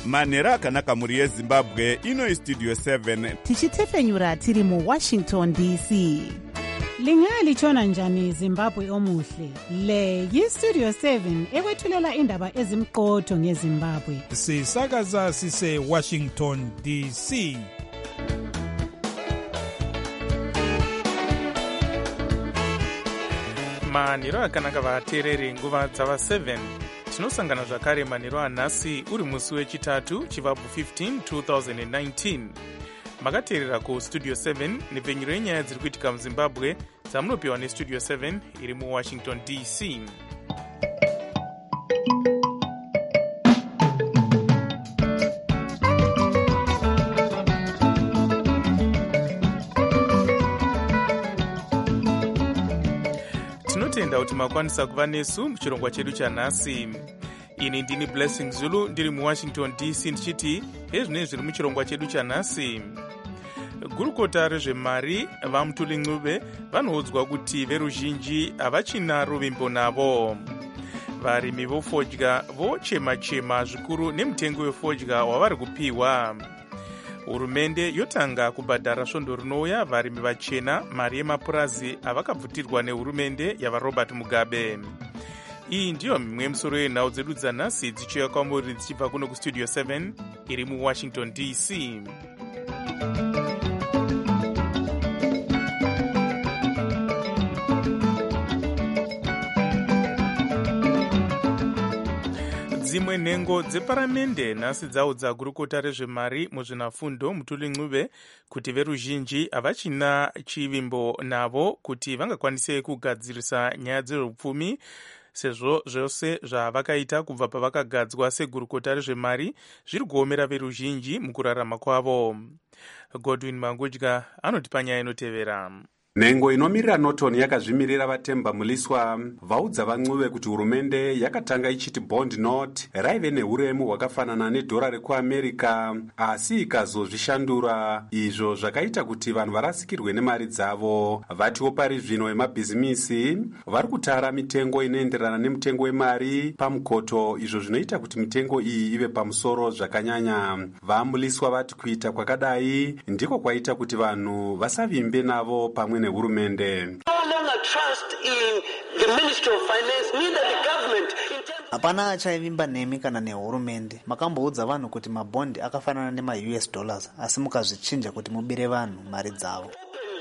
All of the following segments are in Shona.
manhero akanaka mhuri yezimbabwe. Ino Studio 7 tichitefenyura tiri muWashington DC. Lingalitshona njani Zimbabwe omuhle? Le yiStudio 7 ekwethulela indaba ezimqotho ngeZimbabwe. Sisakaza sise Washington DC. Manhero akanaka vateereri nguva dzava 7. Tinosangana zvakare manhero anhasi uri musi wechitatu chivabvu 15 2019. Makateerera kuStudio 7 nepfenyuro yenyaya dziri kuitika muZimbabwe dzamunopiwa neStudio 7 iri muWashington DC. Tinotenda kuti makwanisa kuva nesu muchirongwa chedu chanhasi. Ini ndini Blessing Zulu ndiri muWashington DC ndichiti hezvinenge zviri muchirongwa chedu chanhasi. Gurukota rezvemari vaMutuli Ncube vanoudzwa kuti veruzhinji havachina ruvimbo navo. Varimi vofodya vochema-chema zvikuru nemutengo wefodya wavari kupiwa. Hurumende yotanga kubhadhara svondo rinouya varimi vachena mari yemapurazi avakabvutirwa nehurumende yavaRobert Mugabe. Iyi ndiyo mimwe yemisoro yenhau dzedu dzanhasi dzichiuya kwamuri dzichibva kuno kuStudio 7 iri muWashington DC. Dzimwe nhengo dzeparamende nhasi dzaudza gurukota rezvemari muzvinafundo Mutuli Ncube kuti veruzhinji havachina chivimbo navo kuti vangakwanise kugadzirisa nyaya dzezveupfumi sezvo zvose zvavakaita kubva pavakagadzwa segurukota rezvemari zviri kuomera veruzhinji mukurarama kwavo. Godwin Mangudya anotipa nyaya inotevera. Nhengo inomirira Norton yakazvimirira vatemba muliswa vaudza vaNcube kuti hurumende yakatanga ichiti bond note raive neuremu hwakafanana nedhora rekuAmerica asi ikazozvishandura, izvo zvakaita kuti vanhu varasikirwe nemari dzavo. Vatiwo pari zvino vemabhizimisi vari kutara mitengo inoenderana nemutengo wemari pamukoto, izvo zvinoita kuti mitengo iyi ive pamusoro zvakanyanya. Vamuliswa vati kuita kwakadai ndiko kwaita kuti vanhu vasavimbe navo pamwe nehurumende. Hapana achaivimba nemi kana nehurumende. Makamboudza vanhu kuti mabondi akafanana nema-US dollars asi mukazvichinja kuti mubire vanhu mari dzavo.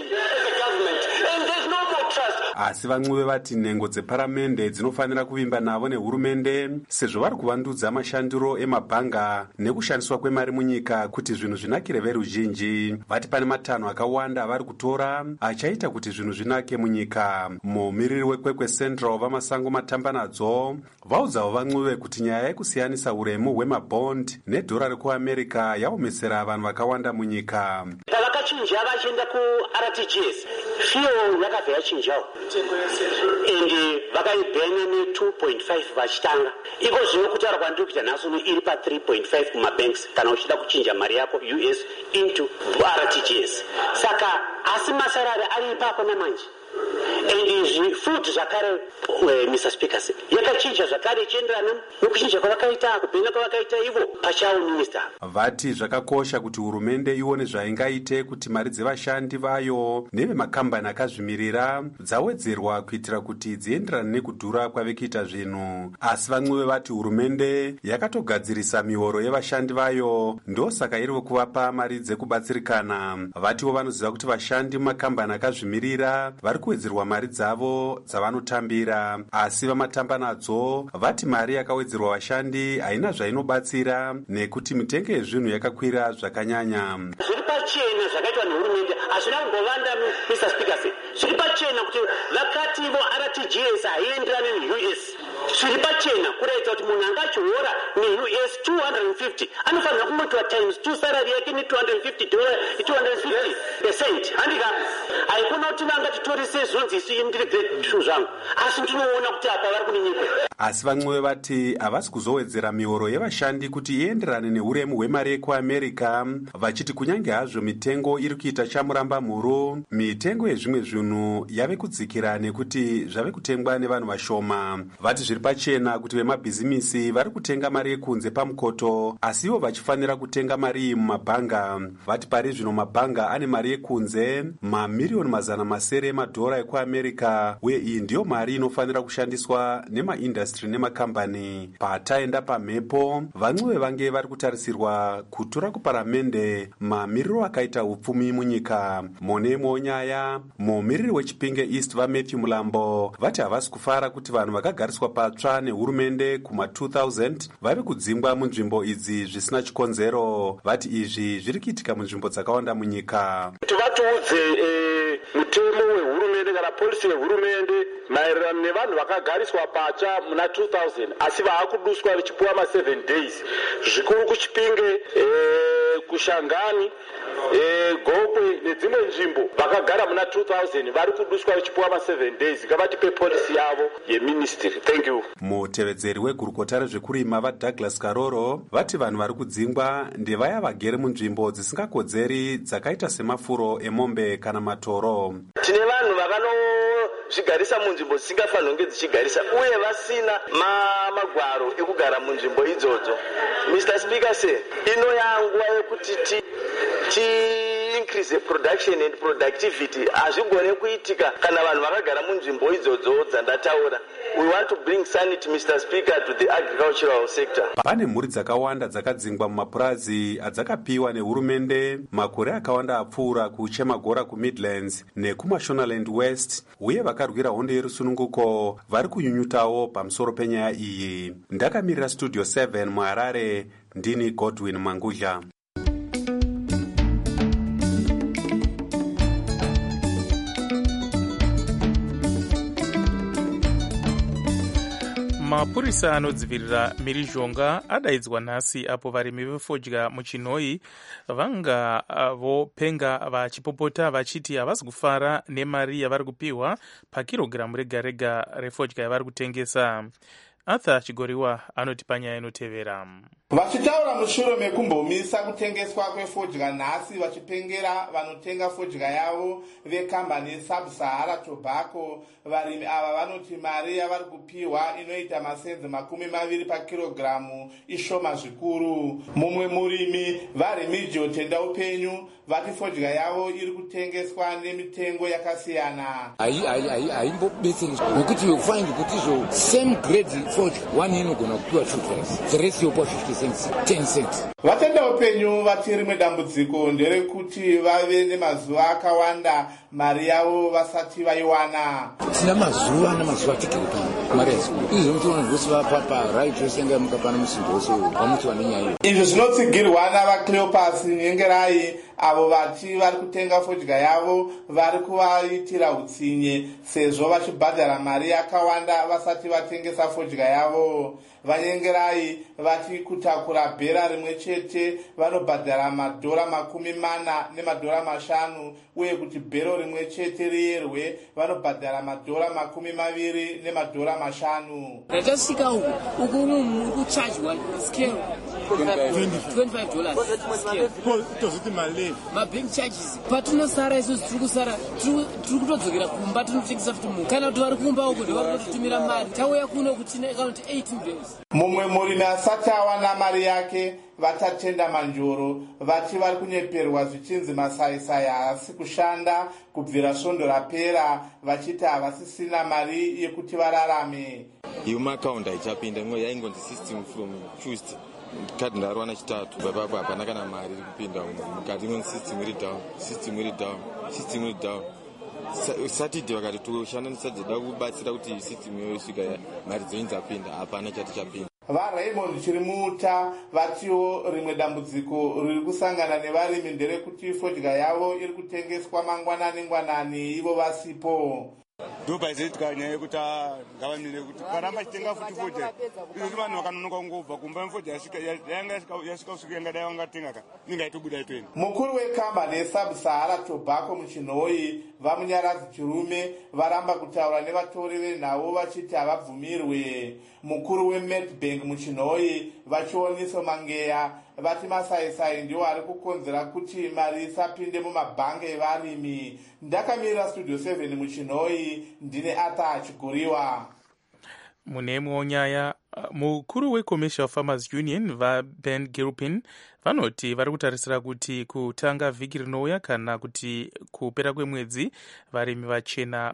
Asi vaNcube vati nhengo dzeparamende dzinofanira kuvimba navo nehurumende sezvo vari kuvandudza mashandiro emabhanga nekushandiswa kwemari munyika kuti zvinhu zvinakire veruzhinji. Vati pane matanho akawanda avari kutora achaita kuti zvinhu zvinake munyika. Mumiriri wekwekwe Central vamasango Matambanadzo vaudzawo vaNcube kuti nyaya yekusiyanisa uremu hwemabond nedhora rekuAmerica yaomesera vanhu vakawanda munyika. Pavakachinja vachienda kuRTGS fiyo yakabva yachinjawo ende vakaibhenya ne2.5 vachitanga. Iko zvino kutaura kwandiri kuti nhasi uno iri pa3.5 kumabanks kana uchida kuchinja mari yako US into RTGS. Saka asi masarari ari ipapo namanje. And food zvakare Mr. Speaker yakachinja zvakare ichienderana nokuchinja kwavakaita kubhenya kwavakaita ivo pachavo minister. Vati zvakakosha kuti hurumende ione zvaingaite kuti mari dzevashandi vayo nevemakambani akazvimirira dzawedzerwa kuitira kuti dzienderane nekudhura kwavekuita zvinhu. Asi vaNcube vati hurumende yakatogadzirisa mihoro yevashandi vayo ndosaka iri kuvapa mari dzekubatsirikana. Vatiwo vanoziva kuti vashandi mumakambani akazvimirira vari kuwedzerwa mari dzavo dzavanotambira, asi vamatambanadzo vati mari yakawedzerwa vashandi haina zvainobatsira nekuti mitengo yezvinhu yakakwira zvakanyanya. Zviri pachena zvakaitwa nehurumende hazvina kungovanda Mr. Speaker. Zviri pachena kuti vakati vo RTGS haienderane neUS. Zviri pachena kurayidza kuti munhu angachiora neUS 250 anofanira kungotiwa times 2 salary yake ne $250 handika haikona kuti vangatitorese zvonzi isu ndiri grade 2 zvangu asi ndinoona kuti apa vari kuninyika. Asi vaNcube vati havasi kuzowedzera mihoro yevashandi kuti ienderane neuremu hwemari yekuAmerica, vachiti kunyange hazvo mitengo iri kuita chamuramba mhuru, mitengo yezvimwe zvinhu zvinhu yave kudzikira nekuti zvave kutengwa nevanhu vashoma. Vati zviri pachena kuti vemabhizimisi vari kutenga mari yekunze pamukoto, asiwo vachifanira kutenga mari iyi mumabhanga. Vati pari zvino mabhanga ane mari yekunze mamiriyoni mazana masere emadhora ekuamerica, uye iyi ndiyo mari inofanira kushandiswa nemaindastri nemakambani. Pataenda pamhepo, vanwe vange vari kutarisirwa kutora kuparamende mamiriro akaita upfumi munyika. Monemo nyaya, mumiriri wechipinge East vaMatthew Mulambo vati havasi kufara kuti vanhu vakagariswa patsva nehurumende kuma-2000 vave kudzingwa munzvimbo idzi zvisina chikonzero. Vati izvi zviri kuitika munzvimbo dzakawanda munyika. Tivatiudze mutemo wehurumende kana polisi yehurumende maererano nevanhu vakagariswa patsva muna 2000 asi vaakuduswa vachipuwa ma7 days. Zvikuru kuchipinge, kushangani, Gokwe nedzimwe nzvimbo vakagara muna 2000 vari kuduswa vachipuwa ma7 days. Ngavatipe polisi yavo yeministry. Thank you. Mutevedzeri wegurukota rezvekurima vaDouglas Karoro vati vanhu vari kudzingwa ndevaya vagere munzvimbo dzisingakodzeri dzakaita semafuro emombe kana matoro. Tine vanhu vakanozvigarisa munzvimbo dzisingafanirwi kunge dzichigarisa uye vasina magwaro ekugara munzvimbo idzodzo. Mr. Speaker said inoyanguva yekuti increase the production and productivity hazvigone kuitika kana vanhu vakagara munzvimbo idzodzo dzandataura. We want to bring sanity, Mr. Speaker, to the agricultural sector. Pane mhuri dzakawanda dzakadzingwa mumapurazi adzakapiwa nehurumende makore akawanda apfuura kuChemagora kuMidlands nekumaShonaland West, uye vakarwira hondo yerusununguko vari kunyunyutawo pamusoro penyaya iyi. Ndakamirira Studio 7 muHarare, ndini Godwin Mangudla. Mapurisa anodzivirira mhirizhonga adaidzwa nhasi apo varimi vefodya muChinhoyi vanga vopenga vachipopota vachiti havasi kufara nemari yavari kupiwa pakirogiramu rega rega refodya yavari kutengesa. Arthur Chigoriwa anoti panyaya inotevera. Vachitaura mushure mekumbomisa kutengeswa kwefodya nhasi vachipengera vanotenga fodya yavo vekambani Sub-Sahara Tobacco, varimi ava vanoti mari yavari kupiwa inoita masenzi 20 pakirogiramu ishoma zvikuru. Mumwe murimi vaRemigio Tenda Upenyu vati fodya yavo iri kutengeswa nemitengo yakasiyana. Haimbobetseri nokuti ufind kuti izvo same grade fodya one inogona kupiwa 2 cents, the rest yopa 50 cents, 10 cents. Vatenda Upenyu vati rimwe dambudziko nderekuti vave nemazuva akawanda mari yavo vasati vaiwana. Tina mazuva tikiripa mari yaziko izvo mutoona vose vapapa right yosenga mukapana musindo wose vamuti vane nyaya. Izvo zvinotsigirwa navaCleopas Nyengerai avo vati vari kutenga fodya yavo vari kuvaitira utsinye sezvo vachibhadhara mari yakawanda vasati vatengesa fodya yavo. Vanyengerai vati kutakura bhera rimwe chete vanobhadhara $40 nemadora5, uye kuti bhero rimwe chete riyerwe vanobhadhara $20 nemadora5. Ratasvika uku munhu kuchajwa scale $25 toziti mali mabank charges. Patinosara isusu tiri kutodzokera kumba tinotengesa futi munhu kana kuti vari kumba uko ndivari kutotumira mari tauya kuno kuti tine akaunti 18 days. Mumwe murimi asati awana mari yake vatatenda Manjoro vati vari kunyeperwa zvichinzi masaisai haasi kushanda kubvira svondo rapera, vachiti havasisina mari yekuti vararame. Iyo maakaunti haichapinda imwe yaingonzi system from Tuesday. Kati ndarowana chitatu papapo hapana kana mari iri kupinda mukati imwe system iri down. Saturday vakati toshanda neSaturday da kubatsira kuti system yosvika mari dzenyu dzapinda, hapana chati chapinda. VaRaymond Chirimuta vatiwo rimwe dambudziko riri kusangana nevarimi nderekuti fodya yavo iri kutengeswa mangwanani ivo vasipo. Ndobaizetika nyaya yekuti ngavamire kuti karamba chitenga futi fodya izvi vanhu vakanonoka kungobva kumba mfodya yasvika kusvika yangadai vangatenga ka inga itobuda ipeni. Mukuru wekambani yeSub-Sahara Tobacco muChinhoyi vaMunyaradzi Chirume varamba kutaura nevatori venhau vachiti havabvumirwe. Mukuru weMedbank muChinhoyi Vachioniso Mangeya vati masaisai ndiwo ari kukonzera kuti mari isapinde mumabhangi evarimi. Ndakamirira studio 7 muchinhoi, ndine Arthur Chiguriwa. Mune imwewo nyaya, mukuru weCommercial Farmers Union vaBen Gilpin vanoti vari kutarisira kuti kutanga vhiki rinouya kana kuti kupera kwemwedzi varimi vachena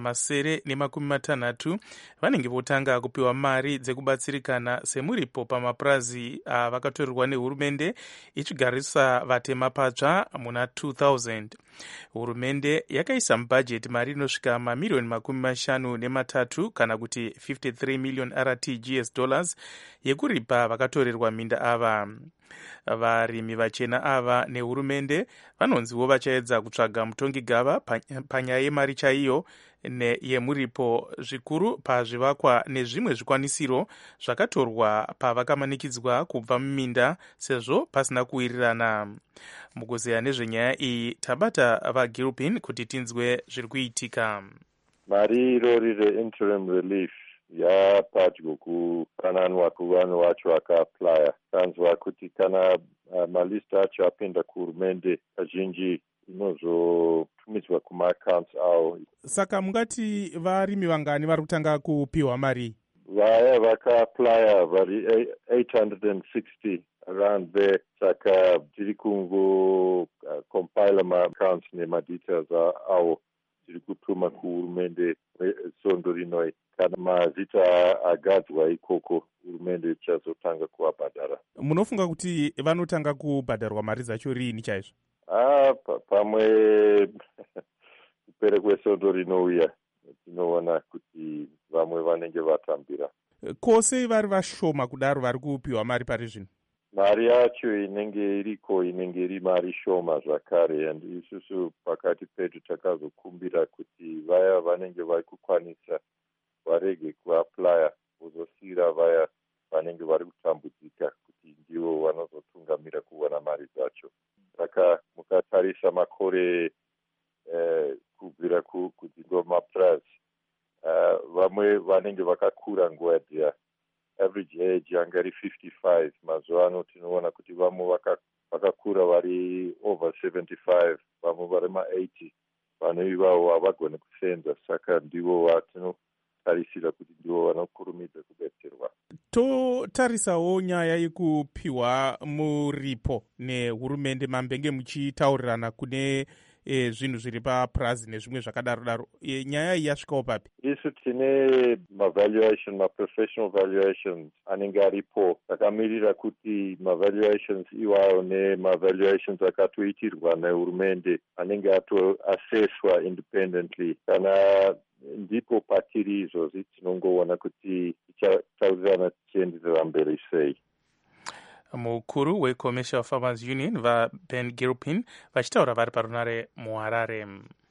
960 vanenge votanga kupiwa mari dzekubatsirikana semuripo pamapurazi avakatorerwa nehurumende ichigarisa vatema patsva muna 2000. Hurumende yakaisa mubhajeti mari inosvika mamiliyoni 53 kana kuti 53 million RTGS dollars yekuripa vakatorerwa minda ava. Varimi vachena ava nehurumende vanonziwo vachaedza kutsvaga mutongigava panyaya yemari chaiyo yemuripo, zvikuru pazvivakwa nezvimwe zvikwanisiro zvakatorwa pavakamanikidzwa kubva muminda sezvo pasina kuwirirana. Mukuzeya nezvenyaya iyi tabata vaGilpin kuti tinzwe zviri kuitika. Mari irori reinterim relief yapadyo kufananwa kuvanhu vacho vakaaplya. Tanzwa kuti kana malist acho apinda kuhurumende kazhinji inozotumidzwa kumaaccounts avo. Saka mungati varimi vangani vari kutanga kupiwa mari? Vaya vakaaplya vari 860 around there. Saka tiri kungo compile maaccounts nemadetails avo tiri kutuma kuhurumende sondo rinoi. Kana mazita agadzwa ikoko hurumende ichazotanga kuabhadhara. Munofunga kuti vanotanga kubhadharwa mari dzacho riini chaizvo? Pamwe kupere kwesondo rinouya tinoona kuti vamwe vanenge vatambira. Kose vari vashoma kudaro vari kupiwa mari pari zvino? Mari yacho inenge iriko inenge iri mari shoma zvakare, and isusu pakati pedu takazokumbira kuti vaya vanenge vari kukwanisa varege kuaplya, kuzosira vaya vanenge vari kutambudzika kuti ndivo vanozotungamira kuwana mari dzacho. Saka mukatarisa makore kubvira kudzingo mapurazi, vamwe vanenge vakakura nguva dziya, average age yanga iri 55. Mazuva ano tinoona kuti vamwe vakakura vari over 75, vamwe vari ma80. Vanhu ivavo havagone kusenza, saka ndivo vatinotarisira kuti ndivo vanokurumidza kubetserwa. Totarisawo nyaya yekupiwa muripo nehurumende, mambenge muchitaurirana kune zvinhu zviri papurazi nezvimwe zvakadaro-daro. Nyaya iyi yasvikawo papi? Isu tine maprofessional valuations anenge aripo. Takamirira kuti mavaluations iwayo nemavaluations akatoitirwa nehurumende anenge atoassesswa independently. Kana ndipo patiri izvozvi tinongoona kuti tichataurirana tichienderera mberi sei. Mukuru weCommercial Farmers Union vaBen Gilpin vachitaura vari parunare muHarare.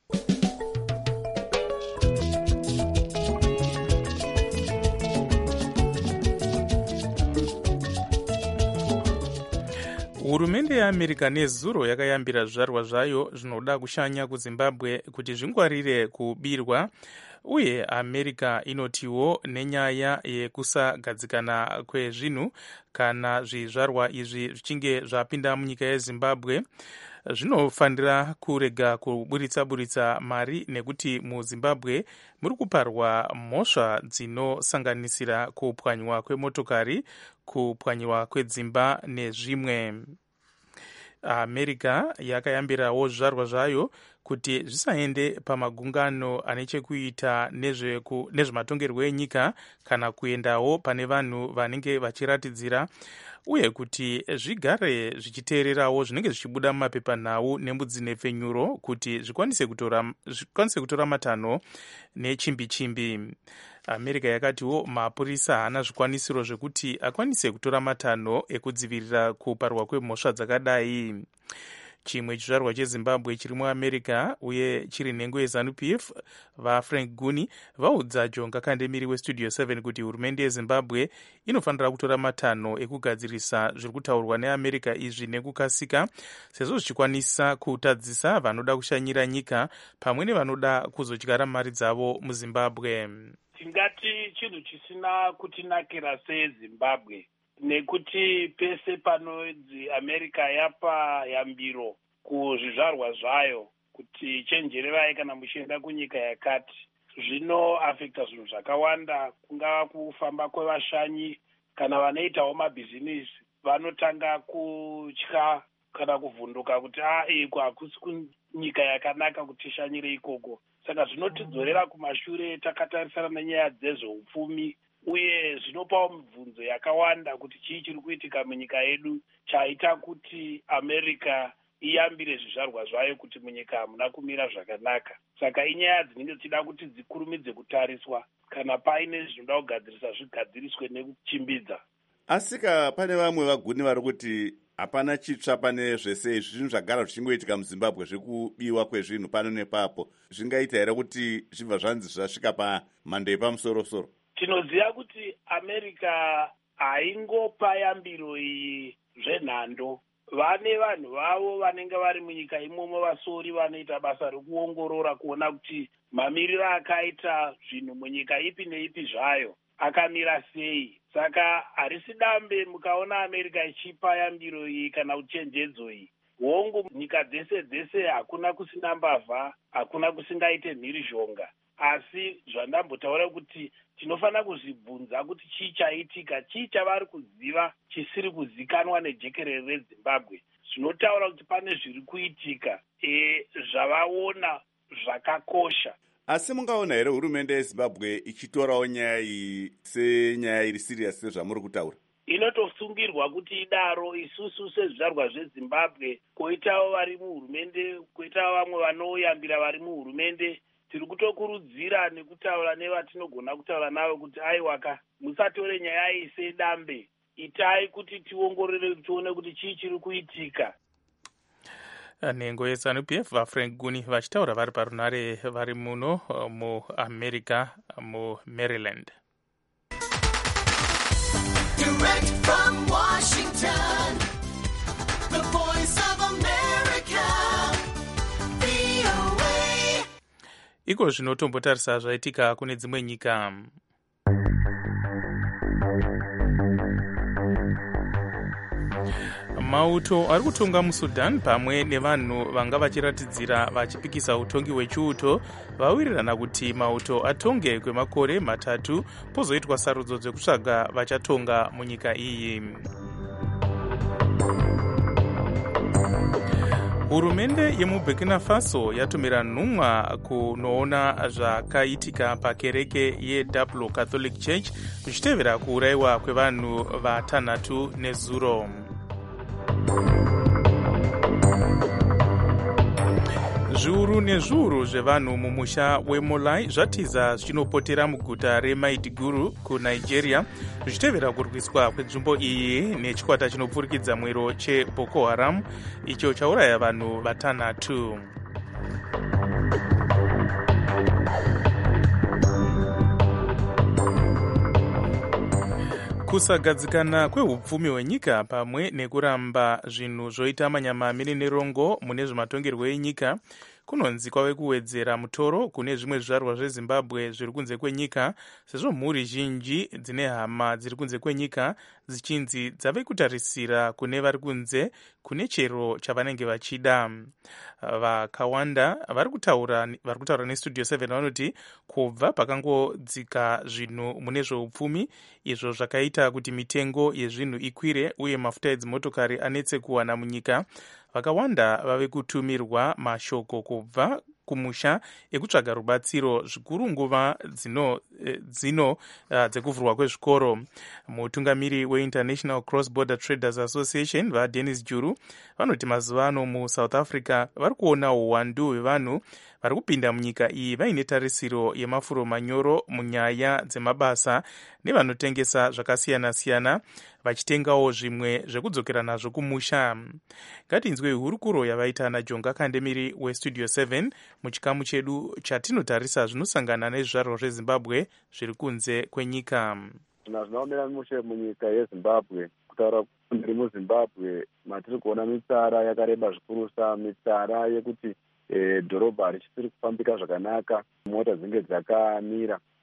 Hurumende yeAmerica nezuro yakayambira zvizvarwa zvayo zvinoda kushanya kuZimbabwe kuti zvingwarire kubirwa, uye America inotiwo nenyaya yekusagadzikana kwezvinhu kana zvizvarwa izvi zvichinge zvapinda munyika yeZimbabwe zvinofanira kurega kuburitsa mari, nekuti muZimbabwe muri kuparwa mhosva dzinosanganisira kupwanywa kwemotokari, kupwanyiwa kwedzimba nezvimwe. America yakayambirawo zvizvarwa zvayo kuti zvisaende pamagungano ane chekuita nezvematongerwo enyika kana kuendawo pane vanhu vanenge vachiratidzira, uye kuti zvigare zvichiteererawo zvinenge zvichibuda mumapepanhau nemudzinhepfenyuro kuti zvikwanise kutora matanho nechimbi-chimbi. America yakatiwo mapurisa haana zvikwanisiro zvekuti akwanise kutora matanho ekudzivirira kuparwa kwemhosva dzakadai. Chimwe chizvarwa cheZimbabwe chiri muAmerica uye chiri nhengo yeZANU-PF vaFrank Guni vaudza Jonga Kandemiri weStudio 7 kuti hurumende yeZimbabwe inofanira kutora matanho ekugadzirisa zviri kutaurwa neAmerica izvi nekukasika, sezvo zvichikwanisa kutadzisa vanoda kushanyira nyika pamwe nevanoda kuzodyara mari dzavo muZimbabwe. Tingati chinhu chisina kutinakira seZimbabwe nekuti pese panonzi America yapa yambiro kuzvizvarwa zvayo kuti chenjererai kana muchienda kunyika yakati, zvinoafekta zvinhu zvakawanda, kungava kufamba kwevashanyi kana vanoitawo mabhizinisi vanotanga kutya kana kuvhunduka kuti iko hakusi kunyika yakanaka kuti tishanyire ikoko. Saka zvinotidzorera kumashure takatarisana nenyaya dzezveupfumi, uye zvinopawo mibvunzo yakawanda kuti chii chiri kuitika munyika yedu chaita kuti America iyambire zvizvarwa zvayo kuti munyika hamuna kumira zvakanaka. Saka inyaya dzinenge dzichida kuti dzikurumidze kutariswa, kana paine zvinoda kugadzirisa zvigadziriswe nekuchimbidza. Asika pane vamwe vaguni vari kuti hapana chitsva pane zvese izvi zvinhu zvagara zvichingoitika muZimbabwe zvekubiwa kwezvinhu pano nepapo, zvingaita here kuti zvibva zvanzi zvasvika pamhando yepamusoro-soro? Tinoziva kuti America haingopa yambiro iyi zvenhando. Vane vanhu vavo vanenge vari munyika imomo, vasori vanoita basa rekuongorora kuona kuti mamiriro akaita zvinhu munyika ipi neipi zvayo akamira sei. Saka harisi dambe mukaona America ichipa yambiro iyi kana uchenjedzo iyi. Hongu nyika dzese hakuna kusina mbavha, hakuna kusingaite mhirizhonga. Asi zvandambotaura kuti tinofanira kuzvibvunza kuti chii chaitika, chii chavari kuziva chisiri kuzikanwa nejekerere reZimbabwe. Zvinotaura kuti pane zviri kuitika zvavaona zvakakosha. Asi mungaona here hurumende yeZimbabwe ichitorawo nyaya iyi senyaya iri siriyasi sezvamuri kutaura? Inotosungirwa kuti idaro. Isusu sezvizvarwa zveZimbabwe, koitawo vari muhurumende, koitawo vamwe vanoyambira vari muhurumende, tiri kutokurudzira nekutaura nevatinogona kutaura navo kuti aiwaka, musatore nyaya iyi sedambe, itai kuti tiongorore tione kuti chii chiri kuitika. Nhengo yeZANU-PF vaFrank Guni vachitaura vari parunare vari muno muAmerica muMaryland. Direct from Washington, the voice of America, VOA. Iko zvinotombotarisa zvaitika kune dzimwe nyika. Mauto ari kutonga muSudan pamwe nevanhu vanga vachiratidzira vachipikisa utongi hwechiuto vawirirana kuti mauto atonge kwemakore matatu pozoitwa sarudzo dzekutsvaga vachatonga munyika iyi. Hurumende yemuBurkina Faso yatumira nhumwa kunoona zvakaitika pakereke yeDouble Catholic Church zvichitevera kuurayiwa kwevanhu vatanhatu nezuro. Zviuru nezviuru zvevanhu mumusha weMolai zvatiza zvinopotera muguta reMaiduguri kuNigeria zvichitevera kurwiswa kwenzvimbo iyi nechikwata chinopfurikidza mwero cheBoko Haram icho chauraya vanhu vatanhatu. Kusagadzikana kwehupfumi hwenyika pamwe nekuramba zvinhu zvoita manyamamiri nerongo mune zvematongerwo enyika kunonzi kwave kuwedzera mutoro kune zvimwe zvizvarwa zveZimbabwe zviri kunze kwenyika, sezvo mhuri zhinji dzine hama dziri kunze kwenyika dzichinzi dzave kutarisira kune vari kunze kune chero chavanenge vachida. Vakawanda vari kutaura neStudio 7 vanoti kubva pakangodzika zvinhu mune zveupfumi izvo zvakaita kuti mitengo yezvinhu ikwire uye mafuta edzimotokari anetse kuwana munyika, vakawanda vave kutumirwa mashoko kubva kumusha ekutsvaga rubatsiro zvikuru nguva dzino dzekuvhurwa kwezvikoro. Mutungamiri weInternational Cross Border Traders Association vaDennis Juru vanoti mazuva ano muSouth Africa vari kuona uwandu hwevanhu vari kupinda munyika iyi vaine tarisiro yemafuro manyoro munyaya dzemabasa nevanotengesa zvakasiyana-siyana vachitengawo zvimwe zvekudzokera nazvo kumusha. Ngatinzwe hurukuro yavaita naJonga Kandemiri weStudio 7 muchikamu chedu chatinotarisa zvinosangana nezvizvarwa zveZimbabwe zviri kunze kwenyika. Zvinoomera mushe munyika yeZimbabwe, kutaura ndiri muZimbabwe matiri kuona mitsara yakareba zvikurusa, mitsara yekuti dhorobha richisiri kufambika zvakanaka, mota dzinenge dzakamira.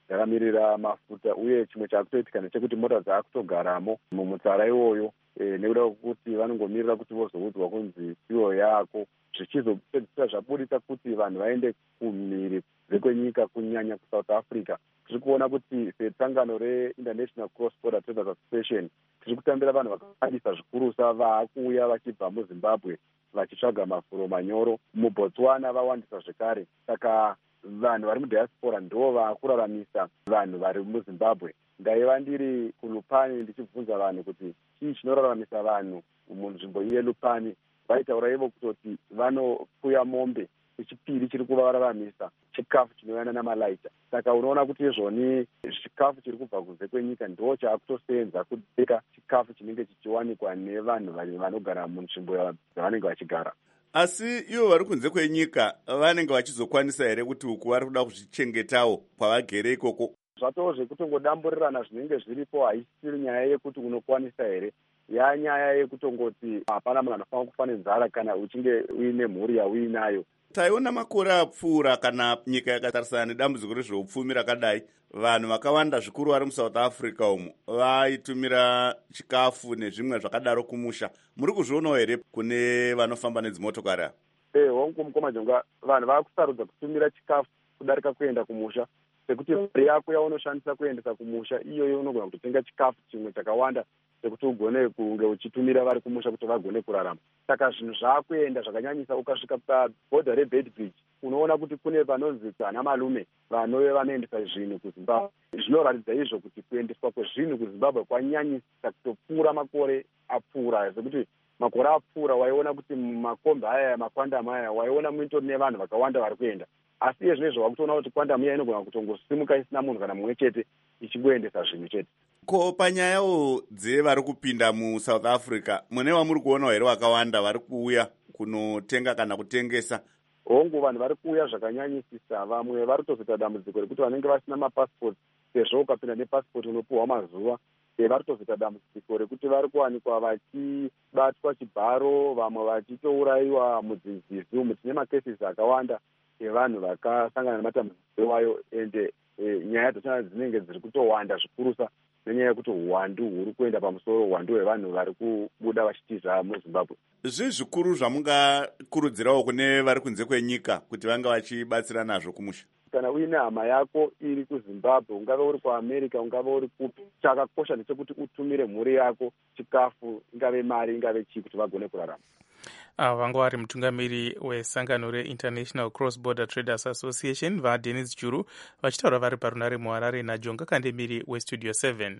yakamirira mafuta, uye chimwe chaakutoitika ndechekuti mota dzaakutogaramo mumutsara iwoyo nekuda kwekuti vanongomirira kuti vozoudzwa kunzi iyo yaako, zvichizopedzisira zvabudisa kuti vanhu vaende kumhiri dzekwenyika kunyanya kuSouth Africa. Tiri kuona kuti setsangano reInternational Cross Border Traders Association tiri kutambira vanhu vakawandisa zvikurusa vaakuuya vachibva muZimbabwe vachitsvaga mafuro manyoro. MuBotswana vawandisa zvekare, saka vanhu vari mudiaspora ndo vaakuraramisa vanhu vari muZimbabwe. Ndaiva ndiri kuLupane ndichibvunza vanhu kuti chii chinoraramisa vanhu munzvimbo yeLupane. Vaitaura ivo kutoti vanofuya mombe, chechipiri chiri kuvararamisa chikafu chinoyana namalaita. Saka unoona kuti izvoni chikafu chiri kubva kunze kwenyika ndo chaakutosenza kubeka chikafu chinenge chichiwanikwa nevanhu vanogara munzvimbo dzavanenge vachigara. Asi ivo vari kunze kwenyika vanenge vachizokwanisa here kuti uku vari kuda kuzvichengetawo pavagere ikoko? Zvatoo zvekutongodamburirana zvinenge zviripo, haisiri nyaya yekuti unokwanisa here. Yanyaya yekutongoti hapana munhu anofanira kufa nenzara kana uchinge uine mhuri yauinayo. Taiona makore apfuura kana nyika yakatarisana nedambudziko rezveupfumi rakadai, vanhu vakawanda zvikuru vari muSouth Africa umu vaitumira chikafu nezvimwe zvakadaro kumusha. Muri kuzvionawo here kune vanofamba nedzimotokari ava? Hongu mukomajonga, vanhu vaakusarudza kutumira chikafu kudarika kuenda kumusha, sekuti mari yako yaunoshandisa kuendesa kumusha iyoyo unogona kutotenga chikafu chimwe chakawanda sekuti ugone kunge uchitumira vari kumusha kuti vagone kurarama. Saka zvinhu zvaakuenda zvakanyanyisa. Ukasvika pabhodha reBedbridge unoona kuti kune vanonzi ana malume vanove vanoendesa zvinhu kuZimbabwe. Zvinoratidza izvo kuti kuendeswa kwezvinhu kuZimbabwe kwanyanyisa kutopfuura makore apfuura, sekuti makore apfuura waiona kuti makombi aya makwandama aya waiona muitori nevanhu vakawanda vari kuenda. Asi izvezvo wakutoona kuti kwandama iya inogona kutongosimuka isina munhu kana mumwe chete ichingoendesa zvinhu chete. Ko panyayawo dzevari kupinda muSouth Africa, mune vamuri kuonawo here vakawanda vari kuuya kunotenga kana kutengesa? Hongu, vanhu vari kuuya zvakanyanyisisa. Vamwe vari kutozoita dambudziko rekuti vanenge vasina mapasipoti, sezvo ukapinda nepasipoti unopuhwa mazuva. Vari kutozoita dambudziko rekuti vari kuwanikwa vachibatwa chibharo, vamwe vachitourayiwa mudzinzizi umu. Tine makesisi akawanda evanhu vakasangana nematambudziko iwayo, ende nyaya dzachona dzinenge dziri kutowanda zvikurusa nenyaya yekuti uwandu huri kuenda pamusoro, uwandu hwevanhu vari kubuda vachitiza muZimbabwe. Zvii zvikuru zvamungakurudzirawo kune vari kunze kwenyika kuti vange vachibatsira nazvo kumusha? Kana uine hama yako iri kuZimbabwe, ungave uri kuAmerica, ungave uri kupi, chakakosha ndechekuti utumire mhuri yako chikafu, ingave mari, ingave chii, kuti vagone kurarama. Vanga vari mutungamiri wesangano reInternational Cross Border Traders Association vaDennis Juru vachitaura vari parunare muHarare naJonga Kandemiri weStudio 7.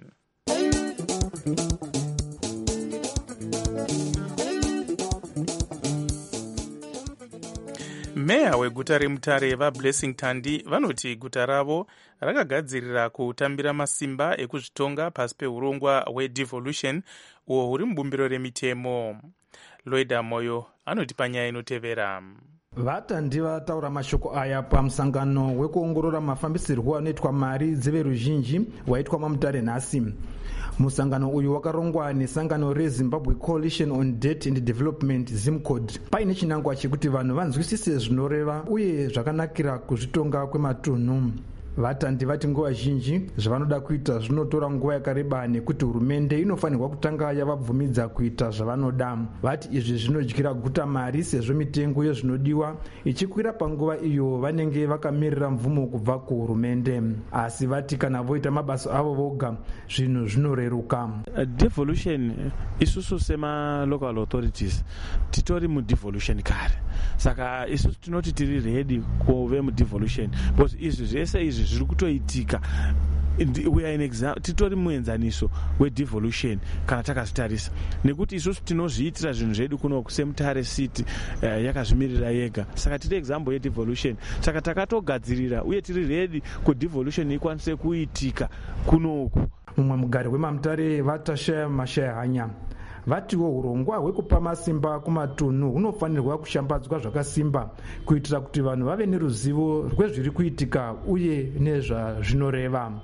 Meya weguta reMutare vaBlessing Tandi vanoti guta ravo rakagadzirira kutambira masimba ekuzvitonga pasi peurongwa hwedevolution uwo huri mubumbiro remitemo. Loida Moyo anoti panyaya inotevera. Vatandi vataura mashoko aya pamusangano wekuongorora mafambisirwo anoitwa mari dzeveruzhinji waitwa maMutare nhasi. Musangano uyu wakarongwa nesangano reZimbabwe Coalition on Debt and Development ZIMCOD. Paine chinangwa chekuti vanhu vanzwisise zvinoreva uye zvakanakira kuzvitonga kwematunhu. Vatandi vati nguva zhinji zvavanoda kuita zvinotora nguva yakareba nekuti hurumende inofanirwa kutanga yavabvumidza kuita zvavanoda. Vati izvi zvinodyira guta mari sezvo mitengo yezvinodiwa ichikwira panguva iyo vanenge vakamirira mvumo kubva kuhurumende. Asi vati kana voita mabasa avo voga zvinhu zvinoreruka. Devolution isusu sema local authorities titori mudevolution kare. Saka isusu tinoti tiri ready kuve mudevolution because izvi zvese izvi zviri kutoitika. We are an example, titori muenzaniso wedevolution kana takazvitarisa nekuti isusu tinozviitira zvinhu zvedu kuno kuseMutare City yakazvimirira yega. Saka tiri example yedevolution. Saka takatogadzirira uye tiri ready kudevolution ikwanise kuitika kunoku. Mumwe mugari weMamutare Vatashaya Mashaya Hanya vatiwo urongwa hwekupa masimba kumatunhu hunofanirwa kushambadzwa zvakasimba kuitira kuti vanhu vave neruzivo rwezviri kuitika uye nezvazvinoreva.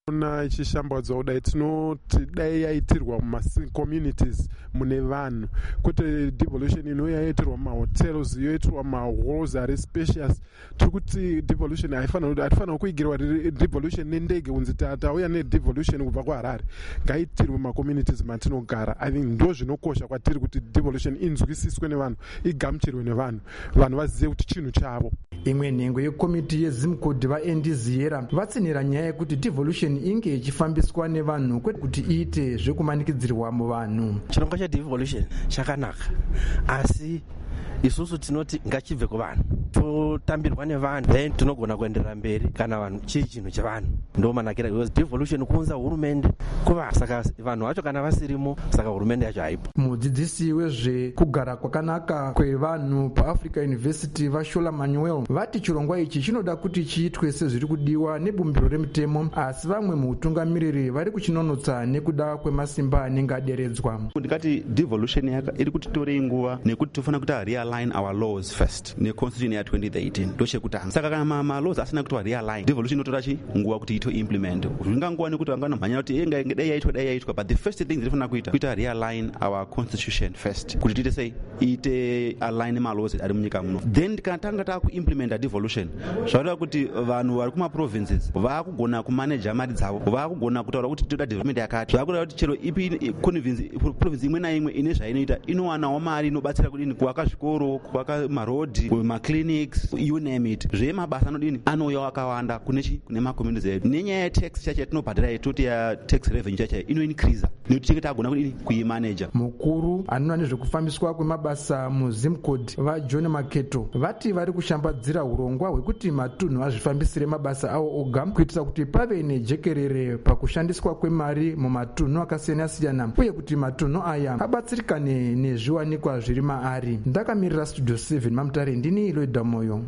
Ona ichishambadzwa kudai tinoti dai yaitirwa mumacommunities mune vanhu kwete devolution inouya yaitirwa mumahotels yoitirwa mahalls ari spacious. Tiri kuti devolution hatifanira kuigirwa devolution nendege kunzi tauya nedevolution kubva kuharare. Ngaitirwe mumacommunities matinogara. I think ndo zvinokosha kwatiri kuti devolution inzwisiswe nevanhu, igamuchirwe nevanhu, vanhu vazive kuti chinhu chavo. Imwe nhengo yekomiti yezimcod vaNDZera vatsinhira nyaya yekuti devolution inge ichifambiswa nevanhu kwete kuti iite zvekumanikidzirwa muvanhu. Chirongwa chedevolution chakanaka, asi isusu tinoti ngachibve kuvanhu, totambirwa nevanhu, then tinogona kuenderera mberi kana vanhu chiri chinhu chevanhu. Ndo manakira, because devolution kuunza hurumende kuva, saka vanhu vacho kana vasirimo, saka hurumende yacho haipo. Mudzidzisi wezvekugara kwakanaka kwevanhu paAfrica University Vashola Manuel vati chirongwa ichi chinoda kuti chiitwe sezviri kudiwa nebumbiro remutemo, asi vamwe mutungamiriri vari kuchinonotsa nekuda kwemasimba anenge aderedzwa. Ndikati devolution yaka iri kuti torei nguva nekuti tofana kuti realign our laws first neconstitution ya 2018 ndochekutanga. Saka kana malaws asina kuti realign, devolution inotora nguva kuti ito implement. Zvingangowa nekuti vangana mhanya kuti dai yaitwa, but the first thing ndinofana kuita realign our constitution first kuti tiite sei ite align malaws ari munyika muno, then tikatanga takuimplementa devolution zvaida kuti vanhu vari kumaprovinces vaakugona kumaneja mari dzavo, vaakugona kutaura kuti toda development yakati, zvakuda kuti chero ipi province imwe naimwe ine zvainoita inowanawo mari inobatsira kudini kuwaka zvikoro, kuwaka marodhi, maclinics, you name it. Zvemabasa anodini anouya akawanda kune macommunities edu. Nenyaya yetax chacho yatinobhadhira yetoti ya tax revenue chacho inoincrease nekuti tinenge tagona kudini kuimanager. Mukuru anoona nezvekufambiswa kwemabasa muzimcod vaJohn Maketo vati vari kushambadzira urongwa hwekuti matunhu azvifambisire mabasa awo oga kuitira kuti pave nejekerere pakushandiswa kwemari mumatunhu akasiyana-siyana uye kuti matunhu aya abatsirikane nezviwanikwa zviri maari. Ndakamirira Studio 7 Mamutare, ndini Loida Moyo.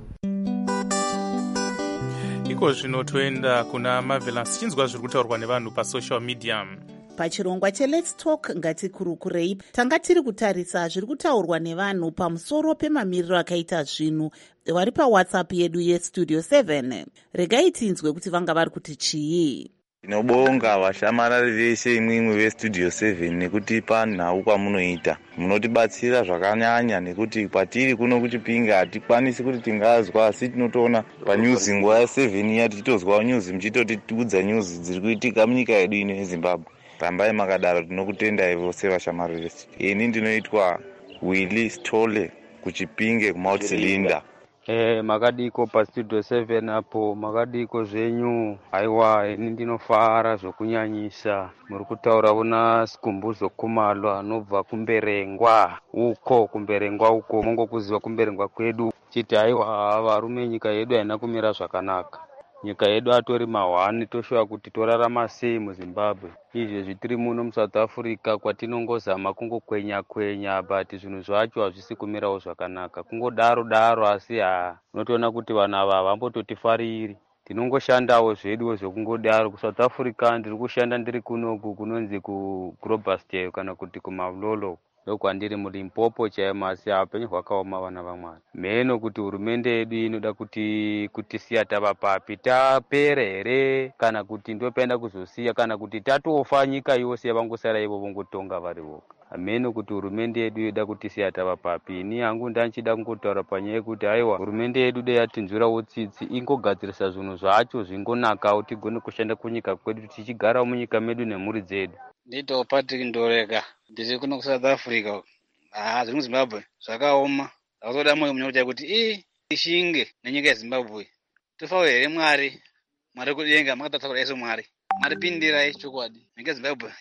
Iko zvino toenda kuna Marvelous chinzwa zviri kutaurwa nevanhu pasocial media. Pachirongwa cheLet's Talk ngatikurukurei tanga tiri kutarisa zviri kutaurwa nevanhu pamusoro pemamiriro akaita zvinhu vari paWhatsApp yedu yeStudio 7. Regai tinzwe kuti vanga vari kuti chii. Tinobonga vashamarari veshe imwimwe veStudio 7 nekutipa nhau kwamunoita. Munotibatsira zvakanyanya nekuti kwatiri kuno kuchipinga hatikwanisi kuti tingazwa, asi tinotoona panyuzi nguva ya7 iya tichitozwa nyuzi muchitotiudza nyuzi dziri kuitika munyika yedu ino yeZimbabwe. Rambai makadaro, tinokutendai vose vashamarari vese. Ini ndinoitwa Willie Stole kuchipinge kuMount Selinda. Makadiko paStudio 7 apo, makadiko zvenyu. Aiwa, ini ndinofara zvokunyanyisa. Muri kutaura una Sikumbuzo Khumalo anobva kuMberengwa. Kumberengwa uko mongokuziva kuMberengwa kwedu. Chiti aiwa, varume nyika yedu haina kumira zvakanaka. Nyika yedu atori mahwani, toshuwa kuti torarama sei muZimbabwe. Izvi zvitiri muno muSouth Africa kwatinongozama kungokwenya but zvinhu zvacho hazvisi kumirawo zvakanaka. Kungodaro asi unotoona kuti vanhu ava havambototifariri. Tinongoshandawo zveduwo zvokungodaro. KuSouth Africa ndiri kushanda ndiri kunoku kunonzi kuGroblersdale kana kuti kuMalolo. Ndokwandiri muLimpopo chaimo, asi upenyu hwakaoma vana vaMwari. Mheno kuti hurumende yedu inoda kutisiya tava papi, tapera here kana kuti ndopaenda kuzosiya kana kuti tatofa nyika yose yavangosara ivo vongotonga vari voga. Mheno kuti hurumende yedu yoda kutisiya tava papi. Ini hangu ndanchida kungotaura panyaya yekuti aiwa hurumende yedu dai yatinzwirawo tsitsi ingogadzirisa zvinhu zvacho zvingonakawo tigone kushanda kunyika kwedu tichigarawo munyika medu nemhuri dzedu. Ndito Patrick Ndoreka, ndiri kuno kuSouth Africa. Zviri muZimbabwe zvakaoma. Zvakazoda moyo munyota kuti ishinge nenyika yeZimbabwe. Tofawo here Mwari kudenga makataura isu Mwari. Maripindirai chokwadi. Nyika yeZimbabwe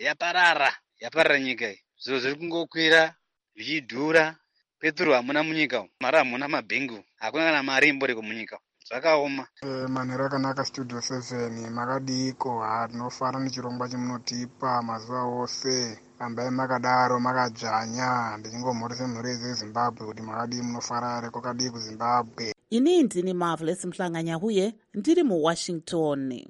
yaparara nyika iyi. Zviro zviri kungokwira zvichidhura. Petro hamuna munyika, mari hamuna, mabhengu hakuna kana mari imbori munyika. Zvakaoma. Manhero akanaka Studio 7 makadiko, tinofara nechirongwa chemunotipa mazuva ose. Rambai makadaro makadzvanya, ndichingomhoresa mhuri dzeZimbabwe kuti makadii munofara kwakadii kuZimbabwe. Ini ndini Marvelous Mhlanganya uye ndiri muWashington.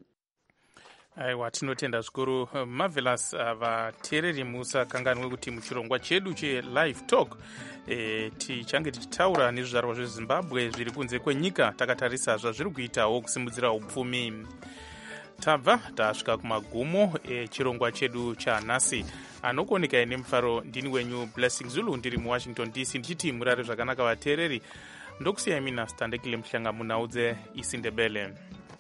Aiwa, tinotenda zvikuru Marvelous. Vateereri musakanganwe kuti muchirongwa chedu cheLive Talk tichange tichitaura nezvizvarwa zveZimbabwe zviri kunze kwenyika, takatarisa zvazviri kuitawo kusimudzira upfumi. tabva tasvika kumagumo echirongwa chedu chanhasi. Anokuoneka nemufaro ndini wenyu Blessing Zulu, ndiri muWashington DC, ndichiti murare zvakanaka vateereri. Ndokusiyai mina Standekile Mhlanga munaudze isindebele.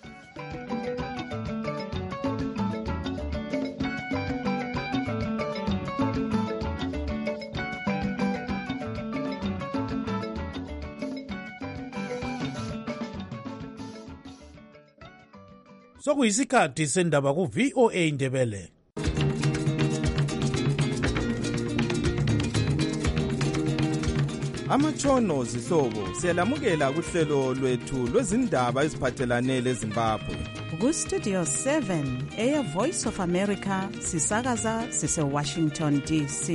Sokuyisikhathi sendaba ku VOA Indebele. Amatshono zihlobo siyalamukela kuhlelo lwethu lwezindaba eziphathelane leZimbabwe. Ku Studio 7 Air Voice of America sisakaza sise Washington DC.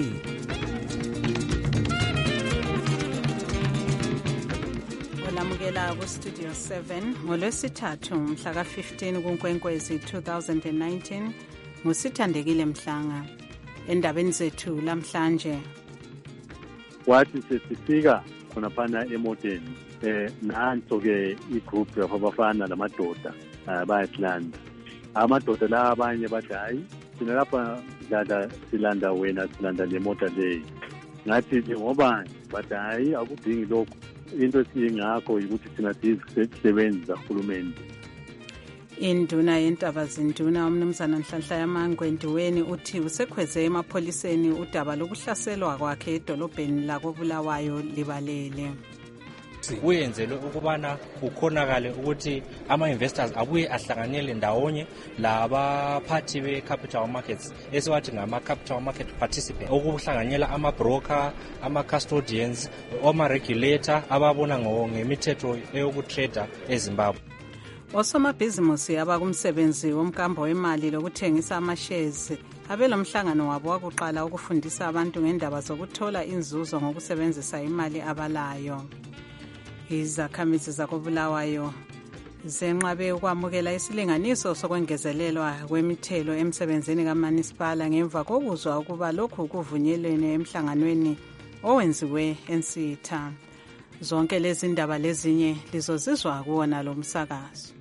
Olamukela ku Studio 7 ngolwesithathu mhla ka-15 kuNkwenkwezi 2019 nguSithandekile Mhlanga. Endabeni zethu lamhlanje wathi sesifika khonaphana emoteni nanso-ke igroup yabafana lamadoda bayasilanda. Amadoda la abanye bathi hayi thina lapha dlala silanda wena silanda le mota leyi. Ngathi ngoba bathi hayi akudingi lokho, into esiyingakho ukuthi thina sizisebenzi zahulumeni. Induna yentaba zinduna umnumzana Nhlanhla Yamangwendiweni uthi usekhweze emapholiseni udaba lokuhlaselwa kwakhe edolobheni lakoBulawayo libalele. Kuyenzelwe ukubana kukhonakale ukuthi ama-investors abuye ahlanganele ndawonye labaphathi be-capital markets esiwathi ngama-capital market participants, okuhlanganyela ama-broker, ama-custodians, ama-regulator ababona ngemithetho eyokutrader eZimbabwe. Osomabhizimusi abakumsebenzi womkambo wemali lokuthengisa ama-shares abelomhlangano wabo wakuqala ukufundisa abantu ngendaba zokuthola inzuzo ngokusebenzisa imali abalayo. Izakhamizi zakoBulawayo zenqabe ukwamukela isilinganiso sokwengezelelwa kwemithelo emsebenzini kaManisipala ngemva kokuzwa ukuba lokhu kuvunyelene emhlanganweni owenziwe eNsitha. Zonke lezi ndaba lezinye lizozizwa kuwona lo msakazo.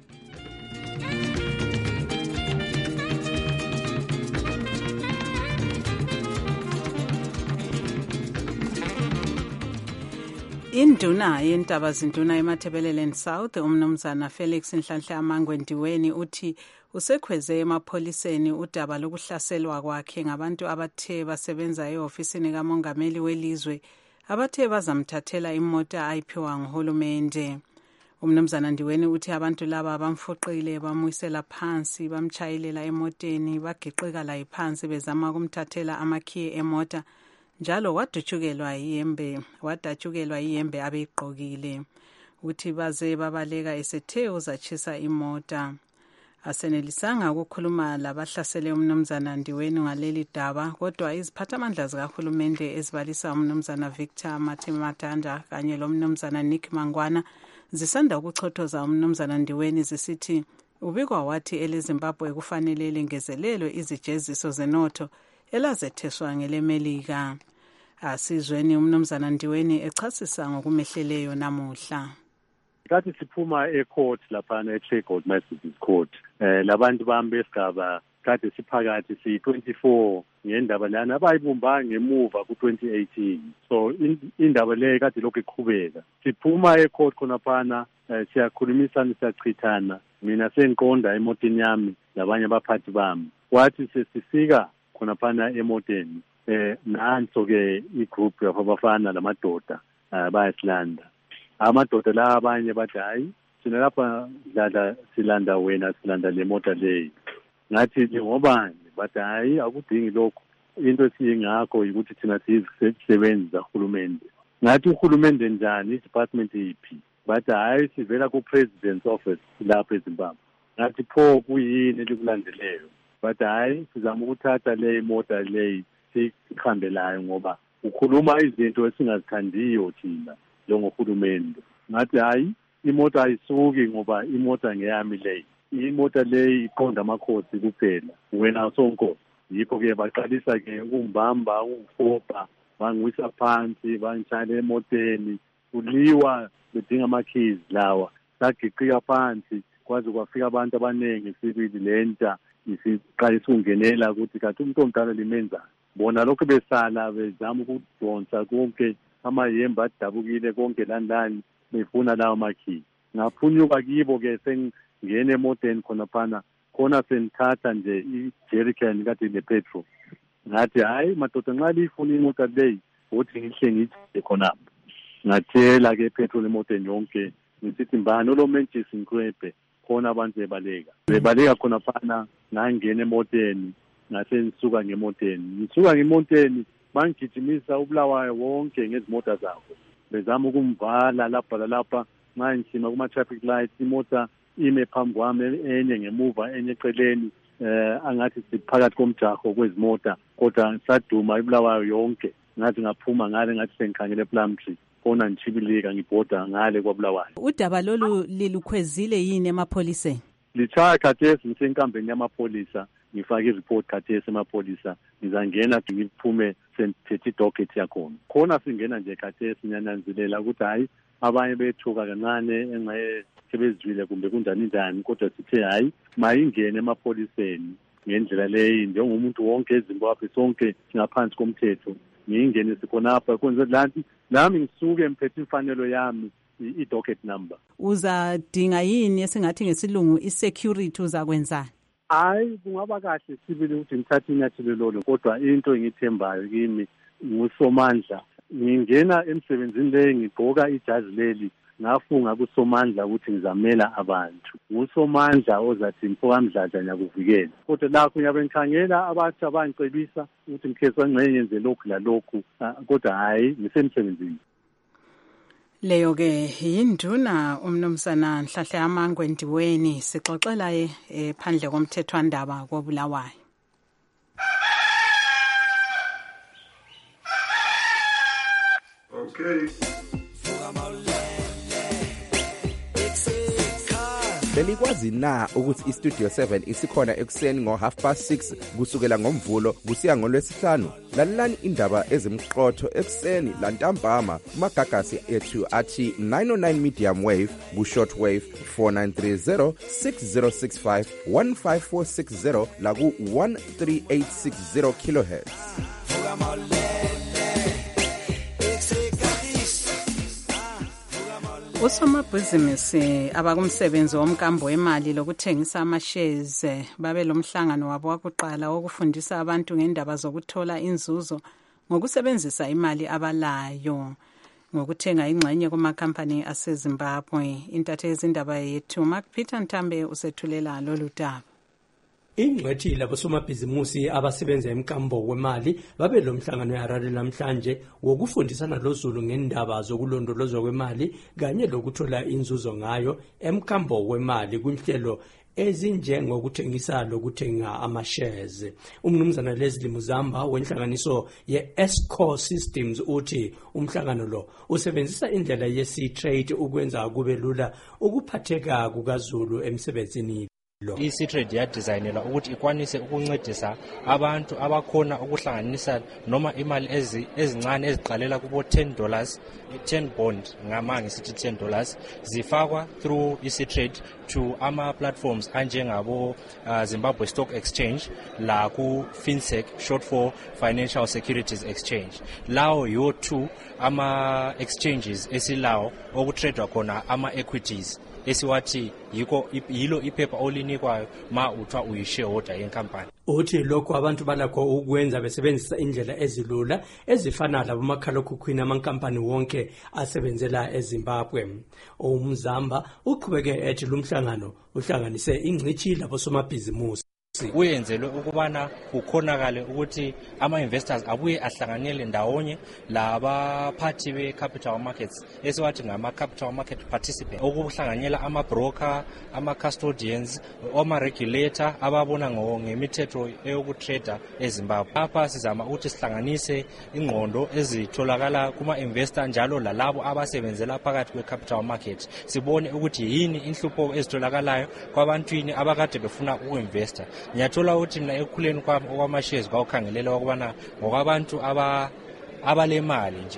Induna yentaba zinduna eMathebeleland South umnumzana Felix Nhlanhla Yamangwendiweni uthi usekhweze emapholiseni udaba lokuhlaselwa kwakhe ngabantu abathe basebenza ehofisini kamongameli welizwe abathe bazamthathela imota ayiphiwa nguhulumende. Umnumzana Ndiweni uthi abantu laba bamfuqile bamwisela phansi bamchayilela emoteni bagiqika la phansi bezama ukumthathela amakhiye emota njalo wadatshukelwa iyembe abeyigqokile. Uthi baze babaleka esethe uzatshisa imota. Asenelisanga ukukhuluma labahlasele umnumzana Ndiweni ngaleli daba, kodwa iziphathamandla zikahulumende ezibalisa umnumzana Victor Mathimatanda kanye lomnumzana Nick Mangwana zisanda ukuchothoza umnumzana Ndiweni zisithi ubikwa wathi eleZimbabwe kufanele lengezelelwe izijeziso zenotho elazetheswa ngeleMelika. Asizweni umnumzana Ndiweni echasisa ngokumehleleyo namuhla. Kathi siphuma ecourt laphana eCheckgold Magistrates Court, labantu bami besigaba kade siphakathi si-24 ngendaba lana abayibumba ngemuva ku-2018. So indaba leyo kade lokhu iqhubeka. Siphuma ecourt khonaphana siyakhulumisana siyachithana, mina sengiqonda emotini yami labanye abaphathi bami. Wathi sesifika khonaphana emoteni nanso-ke igroup yabafana lamadoda bayasilanda. Amadoda la abanye bathi hayi thina lapha dlala silanda wena silanda le mota leyi. Ngathi ngobani bathi hayi akudingi lokho, into esiyingakho ukuthi thina sizisebenzi zahulumende. Ngathi uhulumende njani, i-department iphi? Bathi hayi sivela ku-president's office lapha eZimbabwe. Ngathi pho kuyini elikulandeleyo? Bathi hayi sizama ukuthatha le mota leyi sikhambelayo ngoba ukhuluma izinto esingazithandiyo thina ngohulumende. Ngathi hayi imota ayisuki ngoba imota ngeyami leyi, imota leyi iqonda amakhosi kuphela, wena sonko. Yikho-ke baqalisa-ke ukumbamba ukufopha, bangiwisa phansi bangitshayela emoteni, kuliwa bedinga amakhizi lawa, sagiqika phansi kwaze kwafika abantu abaningi sibili lenta isiqala isungenela ukuthi kanti umuntu omdala limenzani. Bona lokho besala bezama ukudonsa konke amayembe adabukile konke landani befuna lawo makhiyi. Ngaphunyuka kibo ke sengene emoteni khona sengithatha nje i-jerrycan kade le-petrol. Ngathi hayi madoda nxa liyifuna imoto leyi ukuthi ngihle ngithi khonapho. Ngathela ke petrol emoteni yonke ngisithi mbani olomentshisi ngikwebhe khona abantu bebaleka khona ngangena emoteni ngase ngisuka ngemoteni bangigijimisa uBulawayo wonke ngezimota zabo bezama ukumvala lapha nxa ngishima kuma-traffic lights imota ime phambi kwami enye ngemuva enye eceleni angathi siphakathi komjaho kwezimota kodwa saduma iBulawayo yonke ngathi ngaphuma ngale ngathi sengikhangele Plumtree khona ngichibilika ngibhoda ngale kwaBulawayo. Udaba lolu lilukhwezile yini emapholiseni? Lichaya khathesi ngisenkambeni yamapholisa ngifake ireport khathesi emapholisa ngizangena ngiphume senthethe idocket yakhona. Khona singena nje khathesi nyananzelela ukuthi hayi abanye bethuka kancane engaye sebezwile kumbe kunjani kodwa sithe hayi mayingene emapholiseni ngendlela leyi njengomuntu wonke eZimbabwe sonke ngaphansi komthetho ngingene sikhonapha kwenze lanti nami ngisuke emphethe imfanelo yami i-docket number. Uzadinga yini esingathi ngesilungu i-security uzakwenzani? Hayi kungaba kahle sibili ukuthi ngithathe inyathelo lolo kodwa into engithembayo kimi ngusomandla. Ngingena emsebenzini leyi ngigqoka ijazi leli ngafunga kusomandla ukuthi ngizamela abantu. Ngusomandla ozathi mfokamdladla nyakuvikela. Kodwa lakho ngiyabe ngikhangela abathi abangicebisa ukuthi ngikhetha ngcenye yenze lokhu lalokhu kodwa hayi ngisemsebenzini. Leyo ke yinduna umnumzana Nhlahle Amangwe Ndiweni sixoxela phandle komthethwandaba koBulawayo. Okay. Belikwazi na ukuthi iStudio 7 isikhona ekuseni ngo6:30 kusukela ngoMvulo kusiya ngoLwesihlanu? Lalelani indaba ezimqotho ekuseni lantambama kumagagasi ethu athi 909 medium wave ku-short wave 4930 6065 15460 la ku-13860 kilohertz. Usomabhizinisi abakumsebenzi womkambo wemali lokuthengisa ama-shares babe lomhlangano wabo wakuqala wokufundisa abantu ngendaba zokuthola inzuzo ngokusebenzisa imali abalayo ngokuthenga ingxenye kumakhampani aseZimbabwe. Intatheli indaba yethu Mark Peter Ntambe usethulela lolu daba. Ingqethi labosomabhizimusi abasebenza emkambo wemali babe lomhlangano eHarare namhlanje wokufundisana lozulu ngendaba zokulondolozwa kwemali kanye lokuthola inzuzo ngayo emkambo wemali kunhlelo ezinjengokuthengisa lokuthenga ama-shares. Umnumzana Leslie Muzamba wenhlanganiso ye-Esco Systems uthi umhlangano lo usebenzisa indlela ye-C-Trade ukwenza kube lula ukuphatheka kukazulu emsebenzini. I-C-Trade yadesignelwa ukuthi ikwanise ukuncedisa abantu abakhona ukuhlanganisa noma imali ezincane eziqalela kubo $10, 10 bond ngamanga sithi $10 zifakwa through i-C-Trade to ama-platforms anjengabo Zimbabwe Stock Exchange la ku FinSec short for Financial Securities Exchange. Lawo yo 2 ama-exchanges esilawo okutradwa khona ama-equities esiwathi yilo iphepha olinikwayo ma uthiwa uyishareholder yenkampani. Uthi lokho abantu balakho ukwenza besebenzisa indlela ezilula ezifana labomakhalekhukhwini amankampani wonke asebenzela eZimbabwe. Umzamba uqhubeke ethi lumhlangano uhlanganise ingcithi labosomabhizimusi. Uyenzelwe ukubana kukhonakale ukuthi ama-investors abuye ahlanganele ndawonye labaphathi be-capital markets esiwathi ngama-capital market participants okuhlanganyela ama-broker, ama-custodians, ama-regulator ababona ngemithetho eyokutrader eZimbabwe. Lapha sizama ukuthi sihlanganise ingqondo ezitholakala kuma-investor njalo lalabo abasebenzela phakathi kwe-capital market sibone ukuthi yini inhlupho ezitholakalayo kwabantwini abakade befuna uku-investor. Ngiyathola ukuthi mina ekukhuleni kwami okwama-shares kwawukhangelela ukubana ngokwabantu abalemali nje.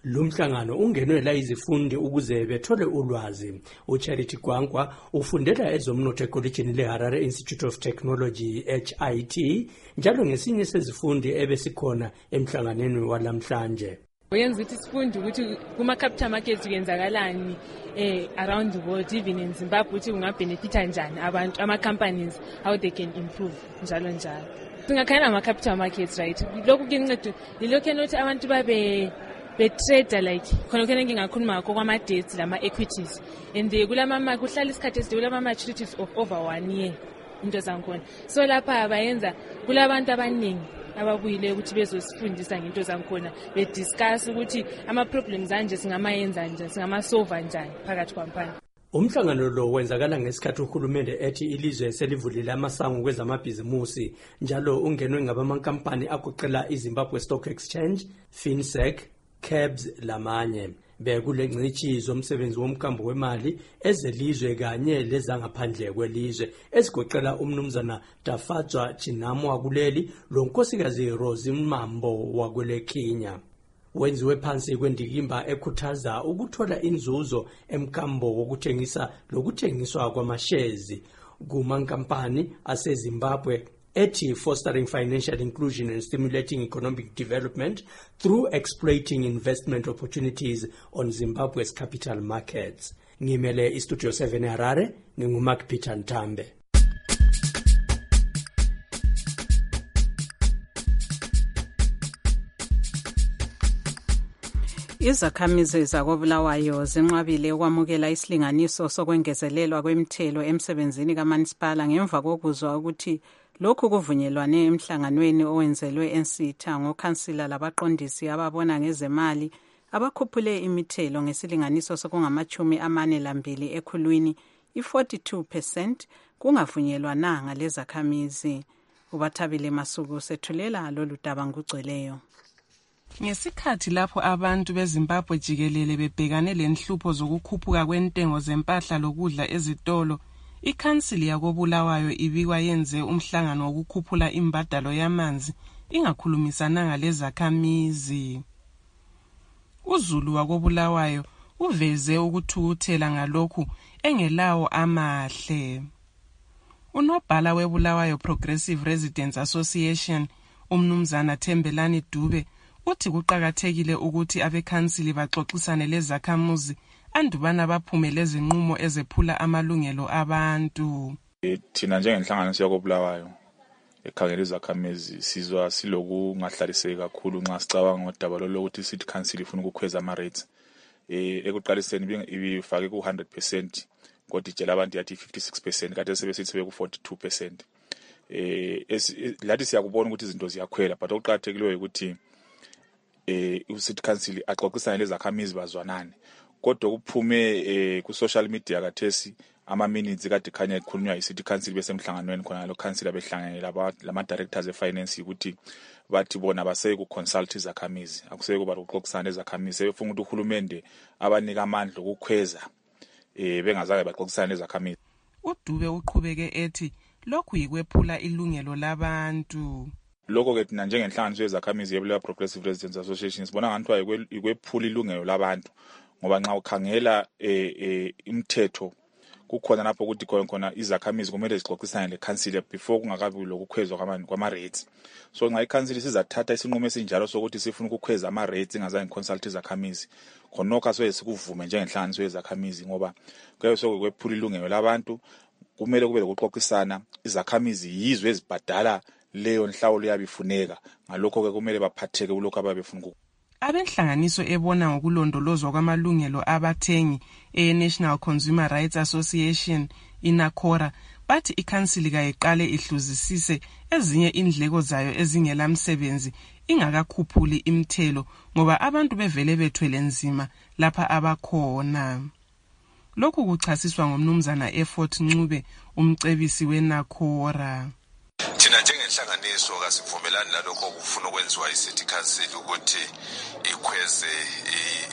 Lumhlangano ungenwe la izifundi ukuze bethole ulwazi. uCharity Gwangwa ufundela ezomnotho ekolejini leHarare Institute of Technology HIT njalo ngesinye sezifundi ebesikhona emhlanganweni walamhlanje. Uyenza ukuthi sifunde ukuthi kuma-capital markets kuyenzakalani around the world, even in Zimbabwe, ukuthi kungabenefita njani abantu, ama-companies, how they can improve, njalo njalo. Singakhangela ama-capital markets, right? Lokhu kuyinceda, yilokhu ukuthi abantu be-trade like, khona kukhona ngingakhuluma ngakho kwama-debts, lama-equities. And kuhlala isikhathi eside kulama-maturities of over 1 year, into zangikhona. So lapha bayenza, kulabantu abaningi, ababuyile ukuthi bezosifundisa ngento zangikhona bediscuss ukuthi ama-problems anje singamayenza njani, singamasova njani phakathi kwampani. Umhlangano lo wenzakala ngesikhathi uhulumende ethi ilizwe selivulile amasango kwezamabhizimusi njalo ungenwe ngabamankampani agoqela iZimbabwe Stock Exchange, FinSec, CABS lamanye. Bekule ngcithi zomsebenzi womkambo wemali ezelizwe kanye lezangaphandle kwelizwe ezigoqela umnumzana Dafatswa Chinamo wakuleli lonkosikazi Rose Mambo wakwele Kenya. Wenziwe phansi kwendikimba ekhuthaza ukuthola inzuzo emkambo wokuthengisa lokuthengiswa kwamashares kumankampani aseZimbabwe ethi fostering financial inclusion and stimulating economic development through exploiting investment opportunities on Zimbabwe's capital markets. Ngimele iStudio 7 Harare, nginguMark Peter Ntambe. Izakhamizi zakoBulawayo zinqabile ukwamukela isilinganiso sokwengezelelwa kwemithelo emsebenzini kaManisipala ngemva kokuzwa ukuthi lokhu kuvunyelwane emhlanganweni owenzelwe eNsitha ngokhansila labaqondisi ababona ngezemali abakhuphule imithelo ngesilinganiso sokungama-42 ekhulwini, i-42% kungavunyelwananga lezakhamizi. Ubathabile Masuku sethulela lolu daba ngugcweleyo. Ngesikhathi lapho abantu beZimbabwe jikelele bebhekane lenhlupho zokukhuphuka kwentengo zempahla lokudla ezitolo, ikhansili yakoBulawayo ibikwa yenze umhlangano wokukhuphula imbadalo yamanzi ingakhulumisananga lezakhamizi. uZulu wakoBulawayo uveze ukuthukuthela ngalokhu engelawo amahle. Unobhala weBulawayo Progressive Residents Association umnumzana Thembelani Dube uthi kuqakathekile ukuthi abekhansili baxoxisane lezakhamuzi andubana baphumele izinqumo ezephula amalungelo abantu. Thina njengenhlanganiso yakoBulawayo ekhangela izakhamizi sizwa silokungahlaliseki kakhulu nxa sicabanga ngodaba lokuthi city council ifuna ukukhweza ama-rates. Ekuqaliseni ibifake ku-100% kodwa itshela abantu yathi 56% kade sebesithi beku-42%. Lathi siyakubona ukuthi izinto ziyakhwela but okuqakathekileyo ukuthi city council axoxisane lezakhamizi bazwanane. Kodwa kuphume ku-social media kathesi ama-minutes kade khanya ekhulunywa i-city council besemhlanganweni khona lo council abehlangane lama-directors e-finance ukuthi bathi bona baseke ku-consult izakhamizi, akuseke kuba ukuxoxisana lezakhamizi, sebefuna ukuthi uhulumende abanika amandla okukhweza bengazake baxoxisana lezakhamizi. uDube uqhubeke ethi lokhu yikwephula ilungelo labantu. Lokho ke thina njengenhlanganiso yezakhamizi yeBulawayo Progressive Residents Association sibona ngathi ikwephula ilungelo labantu ngoba nxa ukhangela imithetho kukhona lapho ukuthi khona izakhamizi kumele zixoxisane leCouncil before kungakabi lokukhwezwa kwama-rates. So nxa iCouncil sizathatha isinqumo esinjalo sokuthi sifuna ukukhweza ama-rates ingazange consult izakhamizi, khonokho soye sikuvume njengenhlanganiso yezakhamizi ngoba kuyabe sokwephula ilungelo labantu. Kumele kube lokuxoxisana, izakhamizi yizwe ezibhadala leyo nhlawulo yabifuneka, ngalokho ke kumele baphatheke kulokho ababefuna. Abenhlanganiso ebona ngokulondolozwa kwamalungelo abathengi National Consumer Rights Association INACORA bathi ikhansili kayiqale ihluzisise ezinye indleko zayo ezingelamsebenzi ingakakhuphuli imithelo ngoba abantu bevele bethwele nzima lapha abakhona. Lokhu kuchasiswa ngomnumzana Effort Ncube umcebisi weNACORA. Thina njengenhlanganiso kasivumelani nalokho okufuna ukwenziwa iCity Council ukuthi ikhweze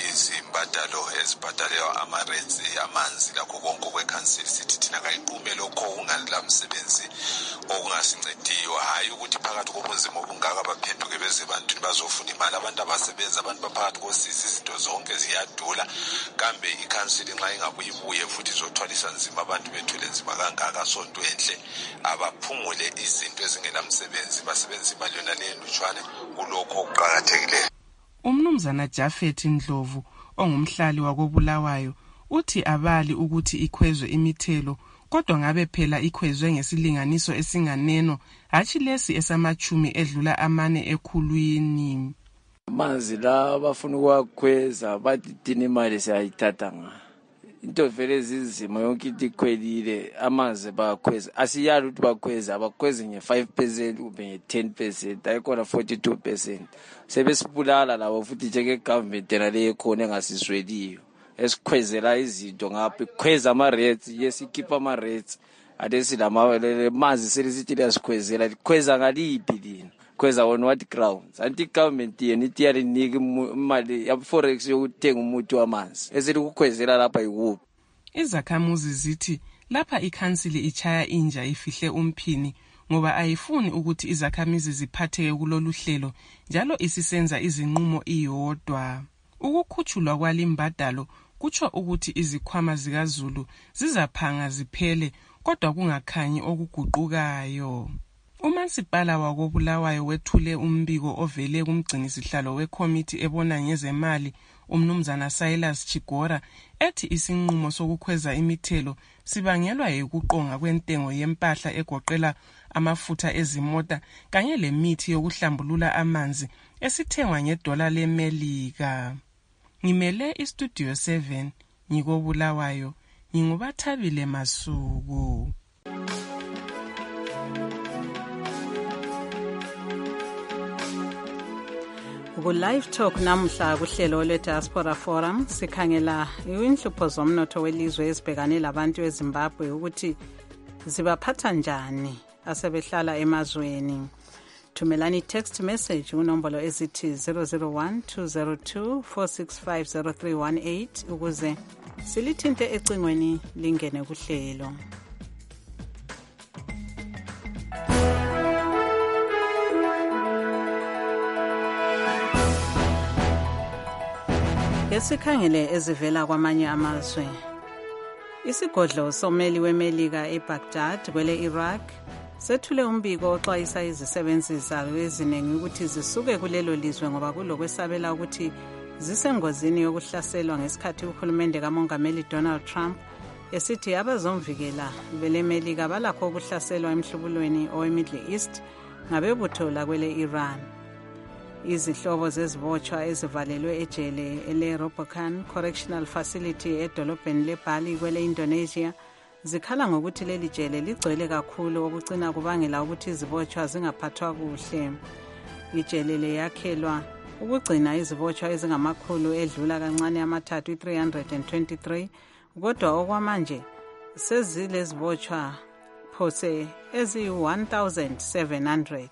izimbadalo ezibhadalelwa ama-rates amanzi lakho konke kwekhansili sithi thina kayiqume lokho okunganila msebenzi okungasincediyo, hhayi ukuthi phakathi kobunzima obungaka baphenduke beze ebantwini bazofuna imali. Abantu abasebenza, abantu baphakathi kosisi, izinto zonke ziyadula, kambe ikhansili nxa ingabuyibuye futhi izothwalisa nzima abantu bethwele nzima kangaka, sonto enhle abaphungule izinto ezingenamsebenzi, basebenzisa imali yona leyo lutshwane kulokho okuqakathekileyo. Umnumzana Jafet Ndlovu ongumhlali wakobulawayo uthi abali ukuthi ikhwezwe imithelo, kodwa ngabe phela ikhwezwe ngesilinganiso esinganeno, hatshi lesi esamachumi edlula 4 ekhulwini. Amanzi la bafuna ukwakhweza bathi thina imali siyayithatha nga. Into vele zizimo yonke into ikhwelile, amanzi bakhweza. Asiyali ukuthi bakhweza, abakhwezi nge5% kumbe nge10%, ayikhona 42%. Sebesibulala labo futhi njenge government yena le ekhona engasisweliyo. Esikhwezela izinto ngapha, ikhweza ama-rates, yesikhipha ama-rates. Ade silama manzi selisithi liyasikhwezela, likhweza ngaliphi lina? Khweza on what grounds? Anti government yena ithi yalinika imali ya forex yokuthenga umuthi wamanzi. Eselikukhwezela lapha yikuphi? Izakhamuzi zithi lapha ikhansili ichaya inja ifihle umphini ngoba ayifuni ukuthi izakhamizi ziphatheke kulolu hlelo, njalo isisenza izinqumo iyodwa. Ukukhutshulwa kwalimbadalo kutsho ukuthi izikhwama zikaZulu zizaphanga ziphele, kodwa kungakhanyi okuguqukayo. Umasipala wakobulawayo wethule umbiko ovele kumgcinisihlalo wekomiti ebona ngezemali umnumzana Silas Chigora ethi isinqumo sokukhweza imithelo sibangelwa yikuqonga kwentengo yempahla egoqela amafutha ezimota kanye lemithi yokuhlambulula amanzi esithengwa $1 leMelika. Ngimele iStudio 7 ngikobulawayo, ngingubathabile Masuku. Ku-Live Talk namhla kuhlelo lwe-Diaspora Forum sikhangela inhlupho zomnotho welizwe ezibhekane labantu eZimbabwe ukuthi zibaphatha njani asebehlala emazweni. Thumelani i-text message kunombolo ezithi 001-202-465-0318 ukuze silithinte ecingweni lingene kuhlelo. Esikhangele ezivela kwamanye amazwe. Isigodlo someli weMelika eBaghdad kwele Iraq sethule umbiko oxwayisa izisebenzi zayo eziningi ukuthi zisuke kulelo lizwe ngoba kulokwesabela ukuthi zisengozini yokuhlaselwa ngesikhathi uhulumende kamongameli Donald Trump esithi abazomvikela beleMelika balakho ukuhlaselwa emhlubulweni oweMiddle East ngabebutho lakwele Iran. Izihlobo zezibotshwa ezivalelwe ejele ele-Robocan Correctional Facility edolobheni leBali kwele Indonesia zikhala ngokuthi leli jele ligcwele kakhulu okucina kubangela ukuthi izibotshwa zingaphathwa kuhle. Ijele leyakhelwa ukugcina izibotshwa ezingamakhulu edlula kancane amathathu 323, kodwa okwamanje sezilezibotshwa phose ezi-1700.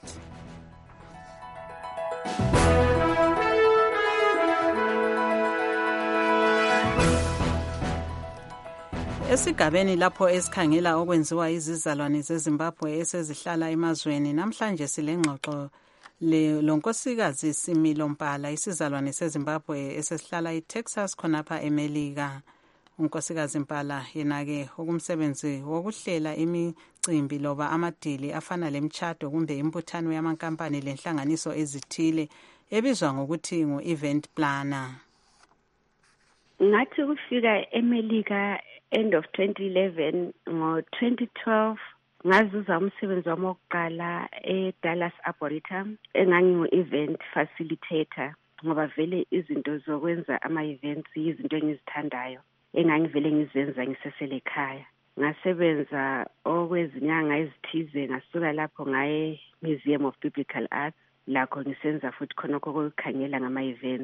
Esigabeni lapho esikhangela okwenziwa izizalwane zeZimbabwe esezihlala emazweni, namhlanje silengxoxo lonkosikazi Similo Mpala, isizalwane seZimbabwe esesihlala eTexas khonapha eMelika. Unkosikazi Mpala yena-ke okumsebenzi wokuhlela imicimbi loba amadili afana lemtshado kumbe imbuthano yamankampani lenhlanganiso ezithile ebizwa ngokuthi ngu-event planner. Ngathi kufika eMelika end of 2011, ngo-2012 ngazuza umsebenzi wami wokuqala eDallas Arboretum engangingu-event facilitator ngoba vele izinto zokwenza ama-events yizinto engizithandayo engangivele ngizenza ngisesele ekhaya. Ngasebenza okwezinyanga ezithize, ngasuka lapho ngaye Museum of Biblical Arts, lakho ngisenza futhi khonokho kokukhangela ngama-events.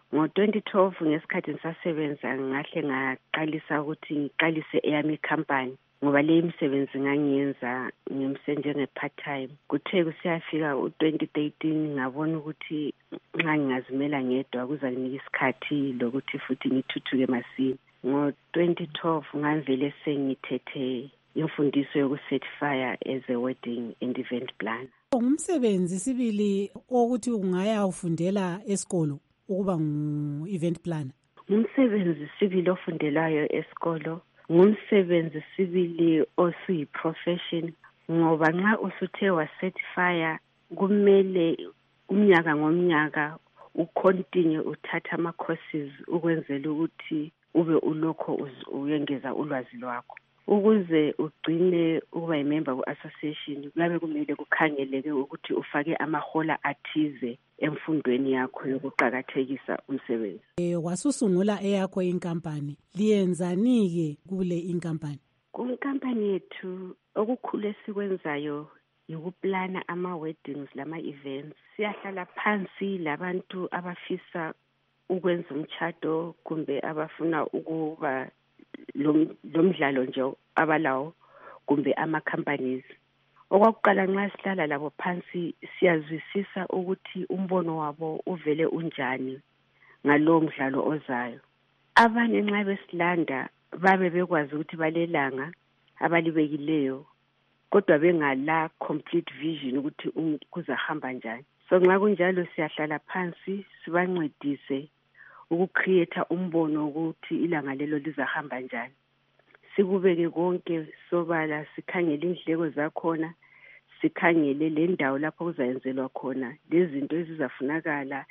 Ngo-2012 ngesikhathi ngisasebenza ngahle ngaqalisa ukuthi ngiqalise eyami company ngoba le imisebenzi ngangiyenza njenge-part time. Kuthe kusiyafika u-2013 ngabona ukuthi nxa ngingazimela ngedwa kuza kunika isikhathi lokuthi futhi ngithuthuke masinya. Ngo-2012 ngavele sengithethe imfundiso yokucertifya as a wedding and event planner. Ngumsebenzi sibili ukuthi ungaya ufundela esikolo ukuba ngu-event planner. Ngumsebenzi sibili ofundelayo esikolo, ngumsebenzi sibili osuyi-profession ngoba nxa usuthe wacertifya kumele umnyaka ngomnyaka ucontinue uthatha ama-courses ukwenzela ukuthi ube ulokho uyengeza ulwazi lwakho. Ukuze ugcine ukuba yimember ku-association kuyabe kumele kukhangeleke ukuthi ufake amahola athize emfundweni yakho yokuqakathekisa umsebenzi. Wasusungula eyakho inkampani, liyenzani-ke kule inkampani? Kunkampani yethu okukhulu esikwenzayo yikuplana ama-weddings lama-events. Siyahlala phansi labantu abafisa ukwenza umtshado kumbe abafuna ukuba lomdlalo nje abalawo kumbe ama-companies. Okwakuqala nxa sihlala labo phansi siyazwisisa ukuthi umbono wabo uvele unjani ngalowo mdlalo ozayo. Abanye nxa besilanda babe bekwazi ukuthi balelanga abalibekileyo kodwa bengala complete vision ukuthi kuzahamba njani. So nxa kunjalo siyahlala phansi sibancedise ukucreate umbono ukuthi ilanga lelo lizahamba njani. Sikubeke konke sobala, sikhangele indleko zakhona, sikhangele le ndawo lapho kuzayenzelwa khona, lezinto ezizafunakala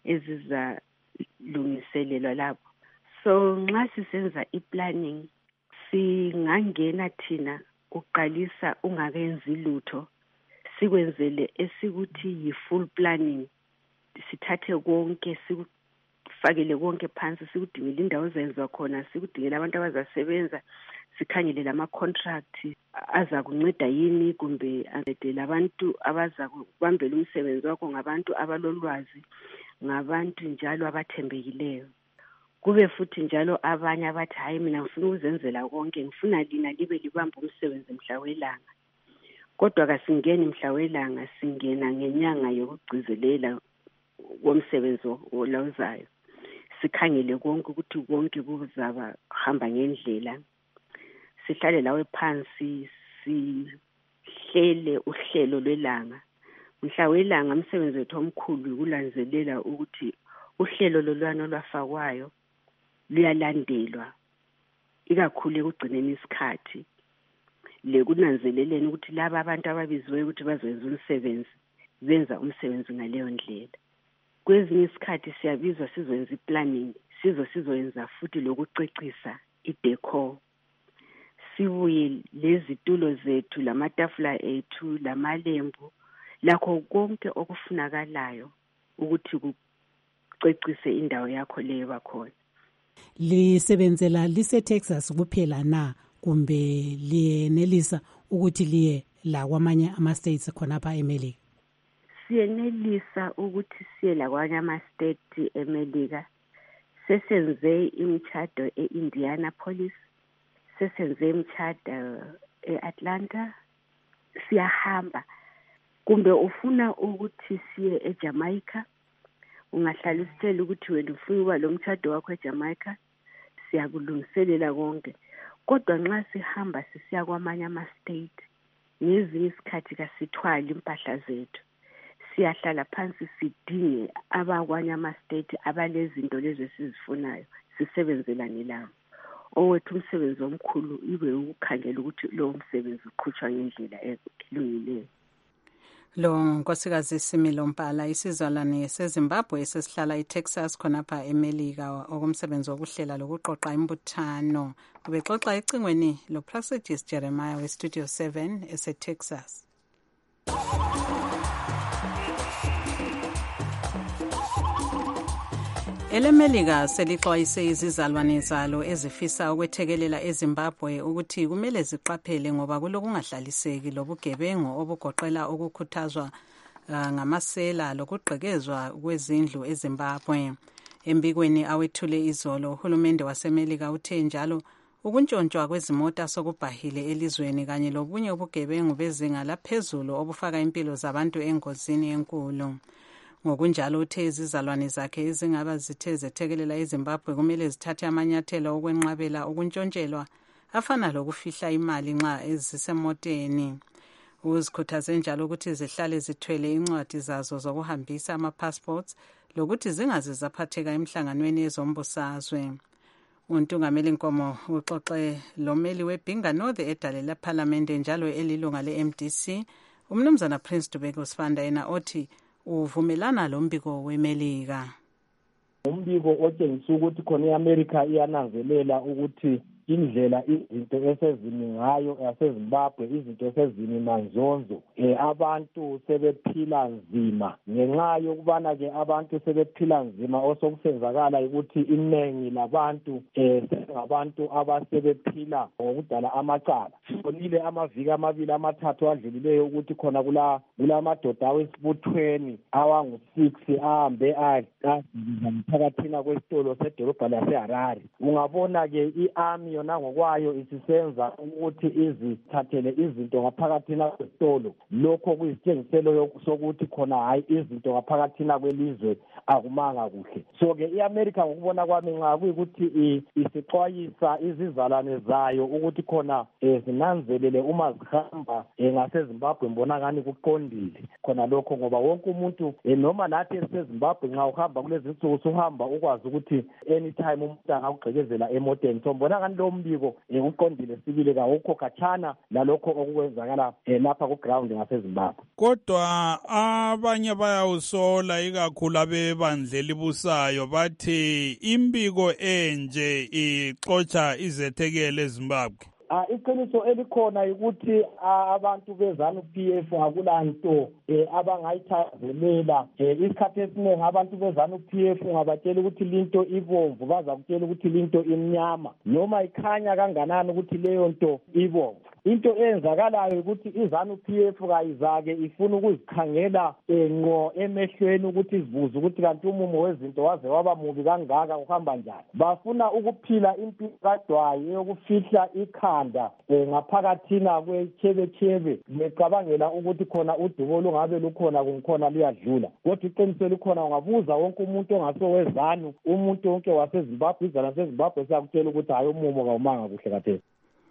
ezizalungiselelwa lapho. So nxa sisenza i-planning singangena thina uqalisa ungakenzi lutho, sikwenzele esikuthi yi-full planning. Sithathe konke fakele konke phansi, sikudingele indawo ezenziwa khona, sikudingele abantu abazasebenza, sikhangele lama-contract azakunceda yini kumbe ancedele abantu abazakubambela umsebenzi wakho, ngabantu abalolwazi, ngabantu njalo abathembekileyo. Kube futhi njalo abanye abathi hayi mina ngifuna ukuzenzela konke, ngifuna lina libe libamba umsebenzi mhla welanga. Kodwa kasingeni mhla welanga, singena ngenyanga yokugcizelela komsebenzi olazayo. Sikhangele konke ukuthi konke kuzaba hamba ngendlela. Sihlale lawe phansi sihlele uhlelo lwelanga. Mhla welanga umsebenzi wethu omkhulu ukulanzelela ukuthi uhlelo lolwana olwafakwayo luyalandelwa, ikakhulu ekugcineni isikhathi lekunanzeleleni ukuthi laba abantu ababiziwe ukuthi bazoyenza umsebenzi benza umsebenzi ngaleyo ndlela. Kwezinye isikhathi siyabizwa sizoyenza i-planning, sizoyenza futhi lokucecisa i-decor. Sibuye lezitulo zethu, lamatafula ethu, lamalembu, lakho konke okufunakalayo ukuthi kucecise indawo yakho leyo bakhona. Lisebenzela lise-Texas kuphela na kumbe liyenelisa ukuthi liye la kwamanye ama-states khonapha eMelika? Siyenelisa ukuthi siye la kwamanye ama-state eMelika. Sesenze imtshado e-Indianapolis, sesenze imtshado e-Atlanta. Siyahamba. Kumbe ufuna ukuthi siye eJamaica, ungahlala usitshela ukuthi wena ufuna ukuba lo mtshado wakho eJamaica, siyakulungiselela konke. Kodwa nxa sihamba sisiya kwamanye ama-state, ngezinye isikhathi kasithwali impahla zethu. Siyahlala phansi sidinge abakwanye ama-state abalezinto lezi esizifunayo, sisebenzelane labo. Owethu umsebenzi omkhulu ibe ukukhangela ukuthi lowo msebenzi uqhutshwa ngendlela elungileyo. Lo nkosikazi Similo Mpala, isizalwane seZimbabwe esesihlala eTexas khonapha eMelika, okumsebenzi wokuhlela lokuqoqa imbuthano. Ubexoxa ecingweni loPraxedis Jeremiah weStudio 7 eseTexas. EleMelika selixwayise izizalwane zalo ezifisa ukwethekelela eZimbabwe ukuthi kumele ziqaphele ngoba kulokungahlaliseki lobugebengu obugoqela ukukhuthazwa ngamasela lokugqekezwa kwezindlu eZimbabwe. Embikweni awethule izolo, uhulumende waseMelika uthe njalo ukuntshontshwa kwezimota sokubhahile elizweni kanye lobunye ubugebengu bezinga laphezulu obufaka impilo zabantu engozini enkulu. Ngokunjalo uthe izizalwane zakhe ezingaba zithe zethekelela eZimbabwe kumele zithathe amanyathelo okwenqabela ukuntshontshelwa afana lokufihla imali nxa ezisemoteni. Uzikhuthaze njalo ukuthi zihlale zithwele incwadi zazo zokuhambisa ama-passports lokuthi zingaze zaphatheka emhlanganweni ezombusazwe. Untungameli Nkomo uxoxe lomeli weBinga North edale lephalamende njalo elilunga le-MDC, umnumzana Prince Dubeko Sifanda, yena othi uvumelana lombiko weMelika. Umbiko otshengisa ukuthi khona iAmerica iyananzelela ukuthi indlela izinto esezimi ngayo yaseZimbabwe, izinto esezimi manzonzo, abantu sebephila nzima ngenxa yokubana ke abantu sebephila nzima osokusenzakala ukuthi inengi labantu ngabantu abasebephila ngokudala amacala. Sonile amaviki amabili amathathu adlulileyo ukuthi khona kulamadoda awesibuthweni awangu-6 ahambe phakathina kwesitolo sedolobha laseHarare. Ungabona ke i-army yona ngokwayo isisenza ukuthi izithathele izinto ngaphakathina kwesitolo, lokho kuyisitshengiselo sokuthi khona hayi izinto ngaphakathina kwelizwe akumanga kuhle. So ke iAmerica ngokubona kwami nxa kuyikuthi isixwayisa izizalwane zayo ukuthi khona zinanzelele uma zihamba ngaseZimbabwe, mbonakani kuqondile khona lokho, ngoba wonke umuntu noma nathi eseZimbabwe nxa uhamba kulezi nsuku suhamba ukwazi ukuthi anytime umuntu angakugqekezela emoteni. So mbonakani lo mbiko uqondile sibile kawukho khatshana lalokho okukwenzakala lapha ku-ground ngaseZimbabwe. Kodwa abanye bayawusola ikakhulu abebandlela busayo bathi imbiko enje ixotsha izethekele eZimbabwe. Iqiniso elikhona ukuthi abantu beZANU-PF akulanto abangayithazelela. Isikhathi esiningi abantu beZANU-PF ungabatshela ukuthi linto ibomvu baza kutshela ukuthi linto imnyama, noma ikhanya kanganani ukuthi leyo nto ibomvu. Into eyenzakalayo ukuthi iZANU-PF kayizake ifuna ukuzikhangela ngqo emehlweni ukuthi izibuze ukuthi kanti umumo wezinto waze waba mubi kangaka uhamba njani. Bafuna ukuphila impilo kadwayi yokufihla ikhanda ngaphakathina kwechebechebe becabangela ukuthi khona udubo lungabe lukhona kungikhona luyadlula. Kodwa iqiniso likhona, ungabuza wonke umuntu ongasowezanu, umuntu wonke waseZimbabwe, izana seZimbabwe siyakutshela ukuthi hayi umumo kawumanga kuhle kaphela.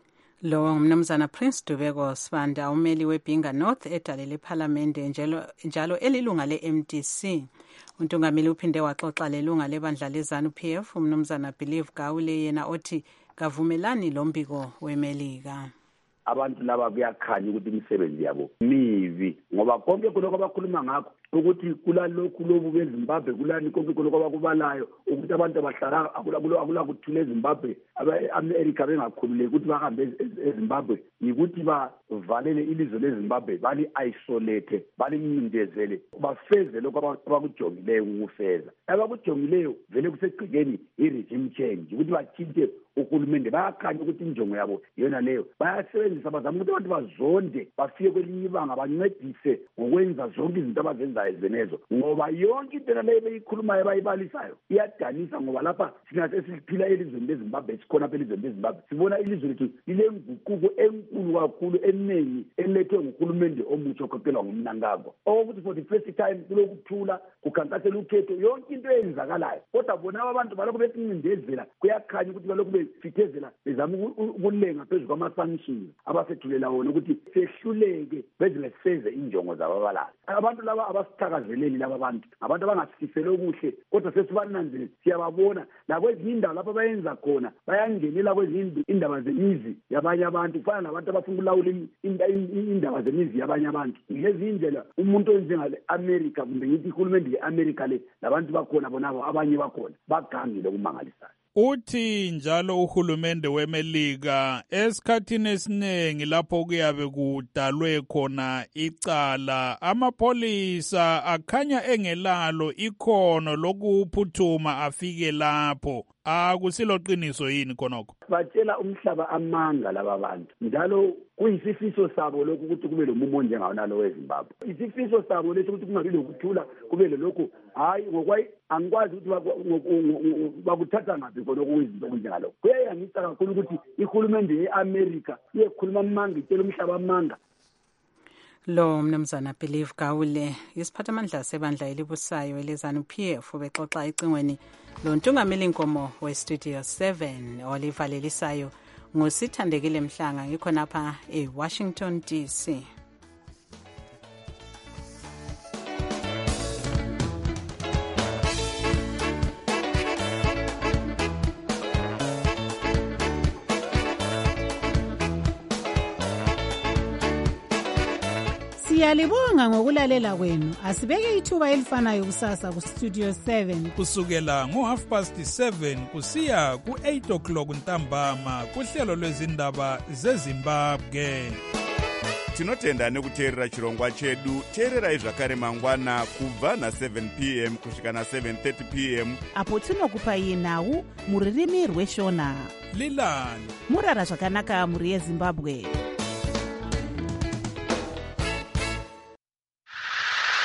Lo ngumnumzana Prince Dubeko Sifanda, umeli weBinga North edale lephalamende njalo elilunga le-MDC. Untungameli uphinde waxoxa lelunga lebandla leZANU-PF umnumzana Believe Gawule, yena othi kavumelani lombiko weMelika. Abantu laba kuyakhanya ukuthi imisebenzi yabo mibi, ngoba konke kuloko abakhuluma ngakho ukuthi kulalokhu lobu beZimbabwe kulani konke kuloko abakubalayo ukuthi abantu abahlala akula kuthula eZimbabwe, abe-America bengakhululeki ukuthi bahambe eZimbabwe, yikuthi bavalele ilizwe leZimbabwe, bali-isolate, balincindezele, bafeze lokho abakujongileyo ukufeza. Abakujongileyo vele kusegcikeni i-regime change, ukuthi bathinte uhulumende. Bayakhanya ukuthi injongo yabo yona leyo, bayasebenzisa bazama ukuthi abantu bazonde bafike kwelinye ibanga bancedise ngokwenza zonke izinto abazenzayo ezenezo, ngoba yonke into leyo beyikhulumayo bayibalisayo iyadanisa, ngoba lapha thina sesiphila elizweni leZimbabwe, sikhona apha elizweni leZimbabwe sibona ilizwe lethu lilenguquko enkulu kakhulu eningi elethwe nguhulumende omutsha okhokhelwa nguMnangagwa, okokuthi for the first time kulokuthula, kukhankasela ukhetho, yonke into eyenzakalayo. Kodwa bona abantu balokhu besincindezela, kuyakhanya ukuthi balokhu befithezela bezama ukulenga phezu kwama-sanctions abasethulela wona ukuthi sehluleke beze beseze injongo zababalayo. Abantu laba abasithakazeleli laba bantu abantu abangasifisele okuhle, kodwa sesibananzele, siyababona nakwezinye indawo lapho bayenza khona, bayangenela kwezinye indaba zemizi yabanye abantu, kufana nabantu abafuna ukulawula indaba zemizi yabanye abantu. Ngezi indlela umuntu onjengale-America kumbe ngithi ihulumende ye-America le labantu bakhona bonabo abanye bakhona bagangile okumangalisayo. Uthi njalo uhulumende weMelika esikhathini esiningi lapho kuyabe kudalwe khona icala, amapholisa akhanya engelalo ikhono lokuphuthuma afike lapho. akusilo qiniso yini khonokho? Batshela umhlaba amanga laba bantu njalo kuyisifiso sabo lokhu ukuthi kube lomumo onjengawo nalo weZimbabwe. Isifiso sabo leso ukuthi kungabi lokuthula kube lokhu hayi ngokwayi angikwazi ukuthi bakuthatha ngaphi khona okuyizinto okunjengalo. Kuyayangisa kakhulu ukuthi ihulumende ye-America iyekhuluma amanga itshela umhlaba amanga. Lo mnumzana Believe Gawule isiphathamandla sebandla elibusayo elezanu PF bexoxa icingweni lo ntungameli inkomo weStudio 7 olivalelisayo ngosithandekile Mhlanga ngikhonapha eWashington DC. Siyalibonga ngokulalela kwenu. Asibeke ithuba elifanayo kusasa ku Studio 7 kusukela ngo7:30 kusiya ku8:00 ntambama kuhlelo lwezindaba zeZimbabwe. Tinotenda nekuteerera chirongwa chedu. Teerera zvakare mangwana kubva na7 p.m. kusvika na7:30 p.m. apo tinokupai nhau muririmi rweshona. Lilani murara zvakanaka muri yeZimbabwe.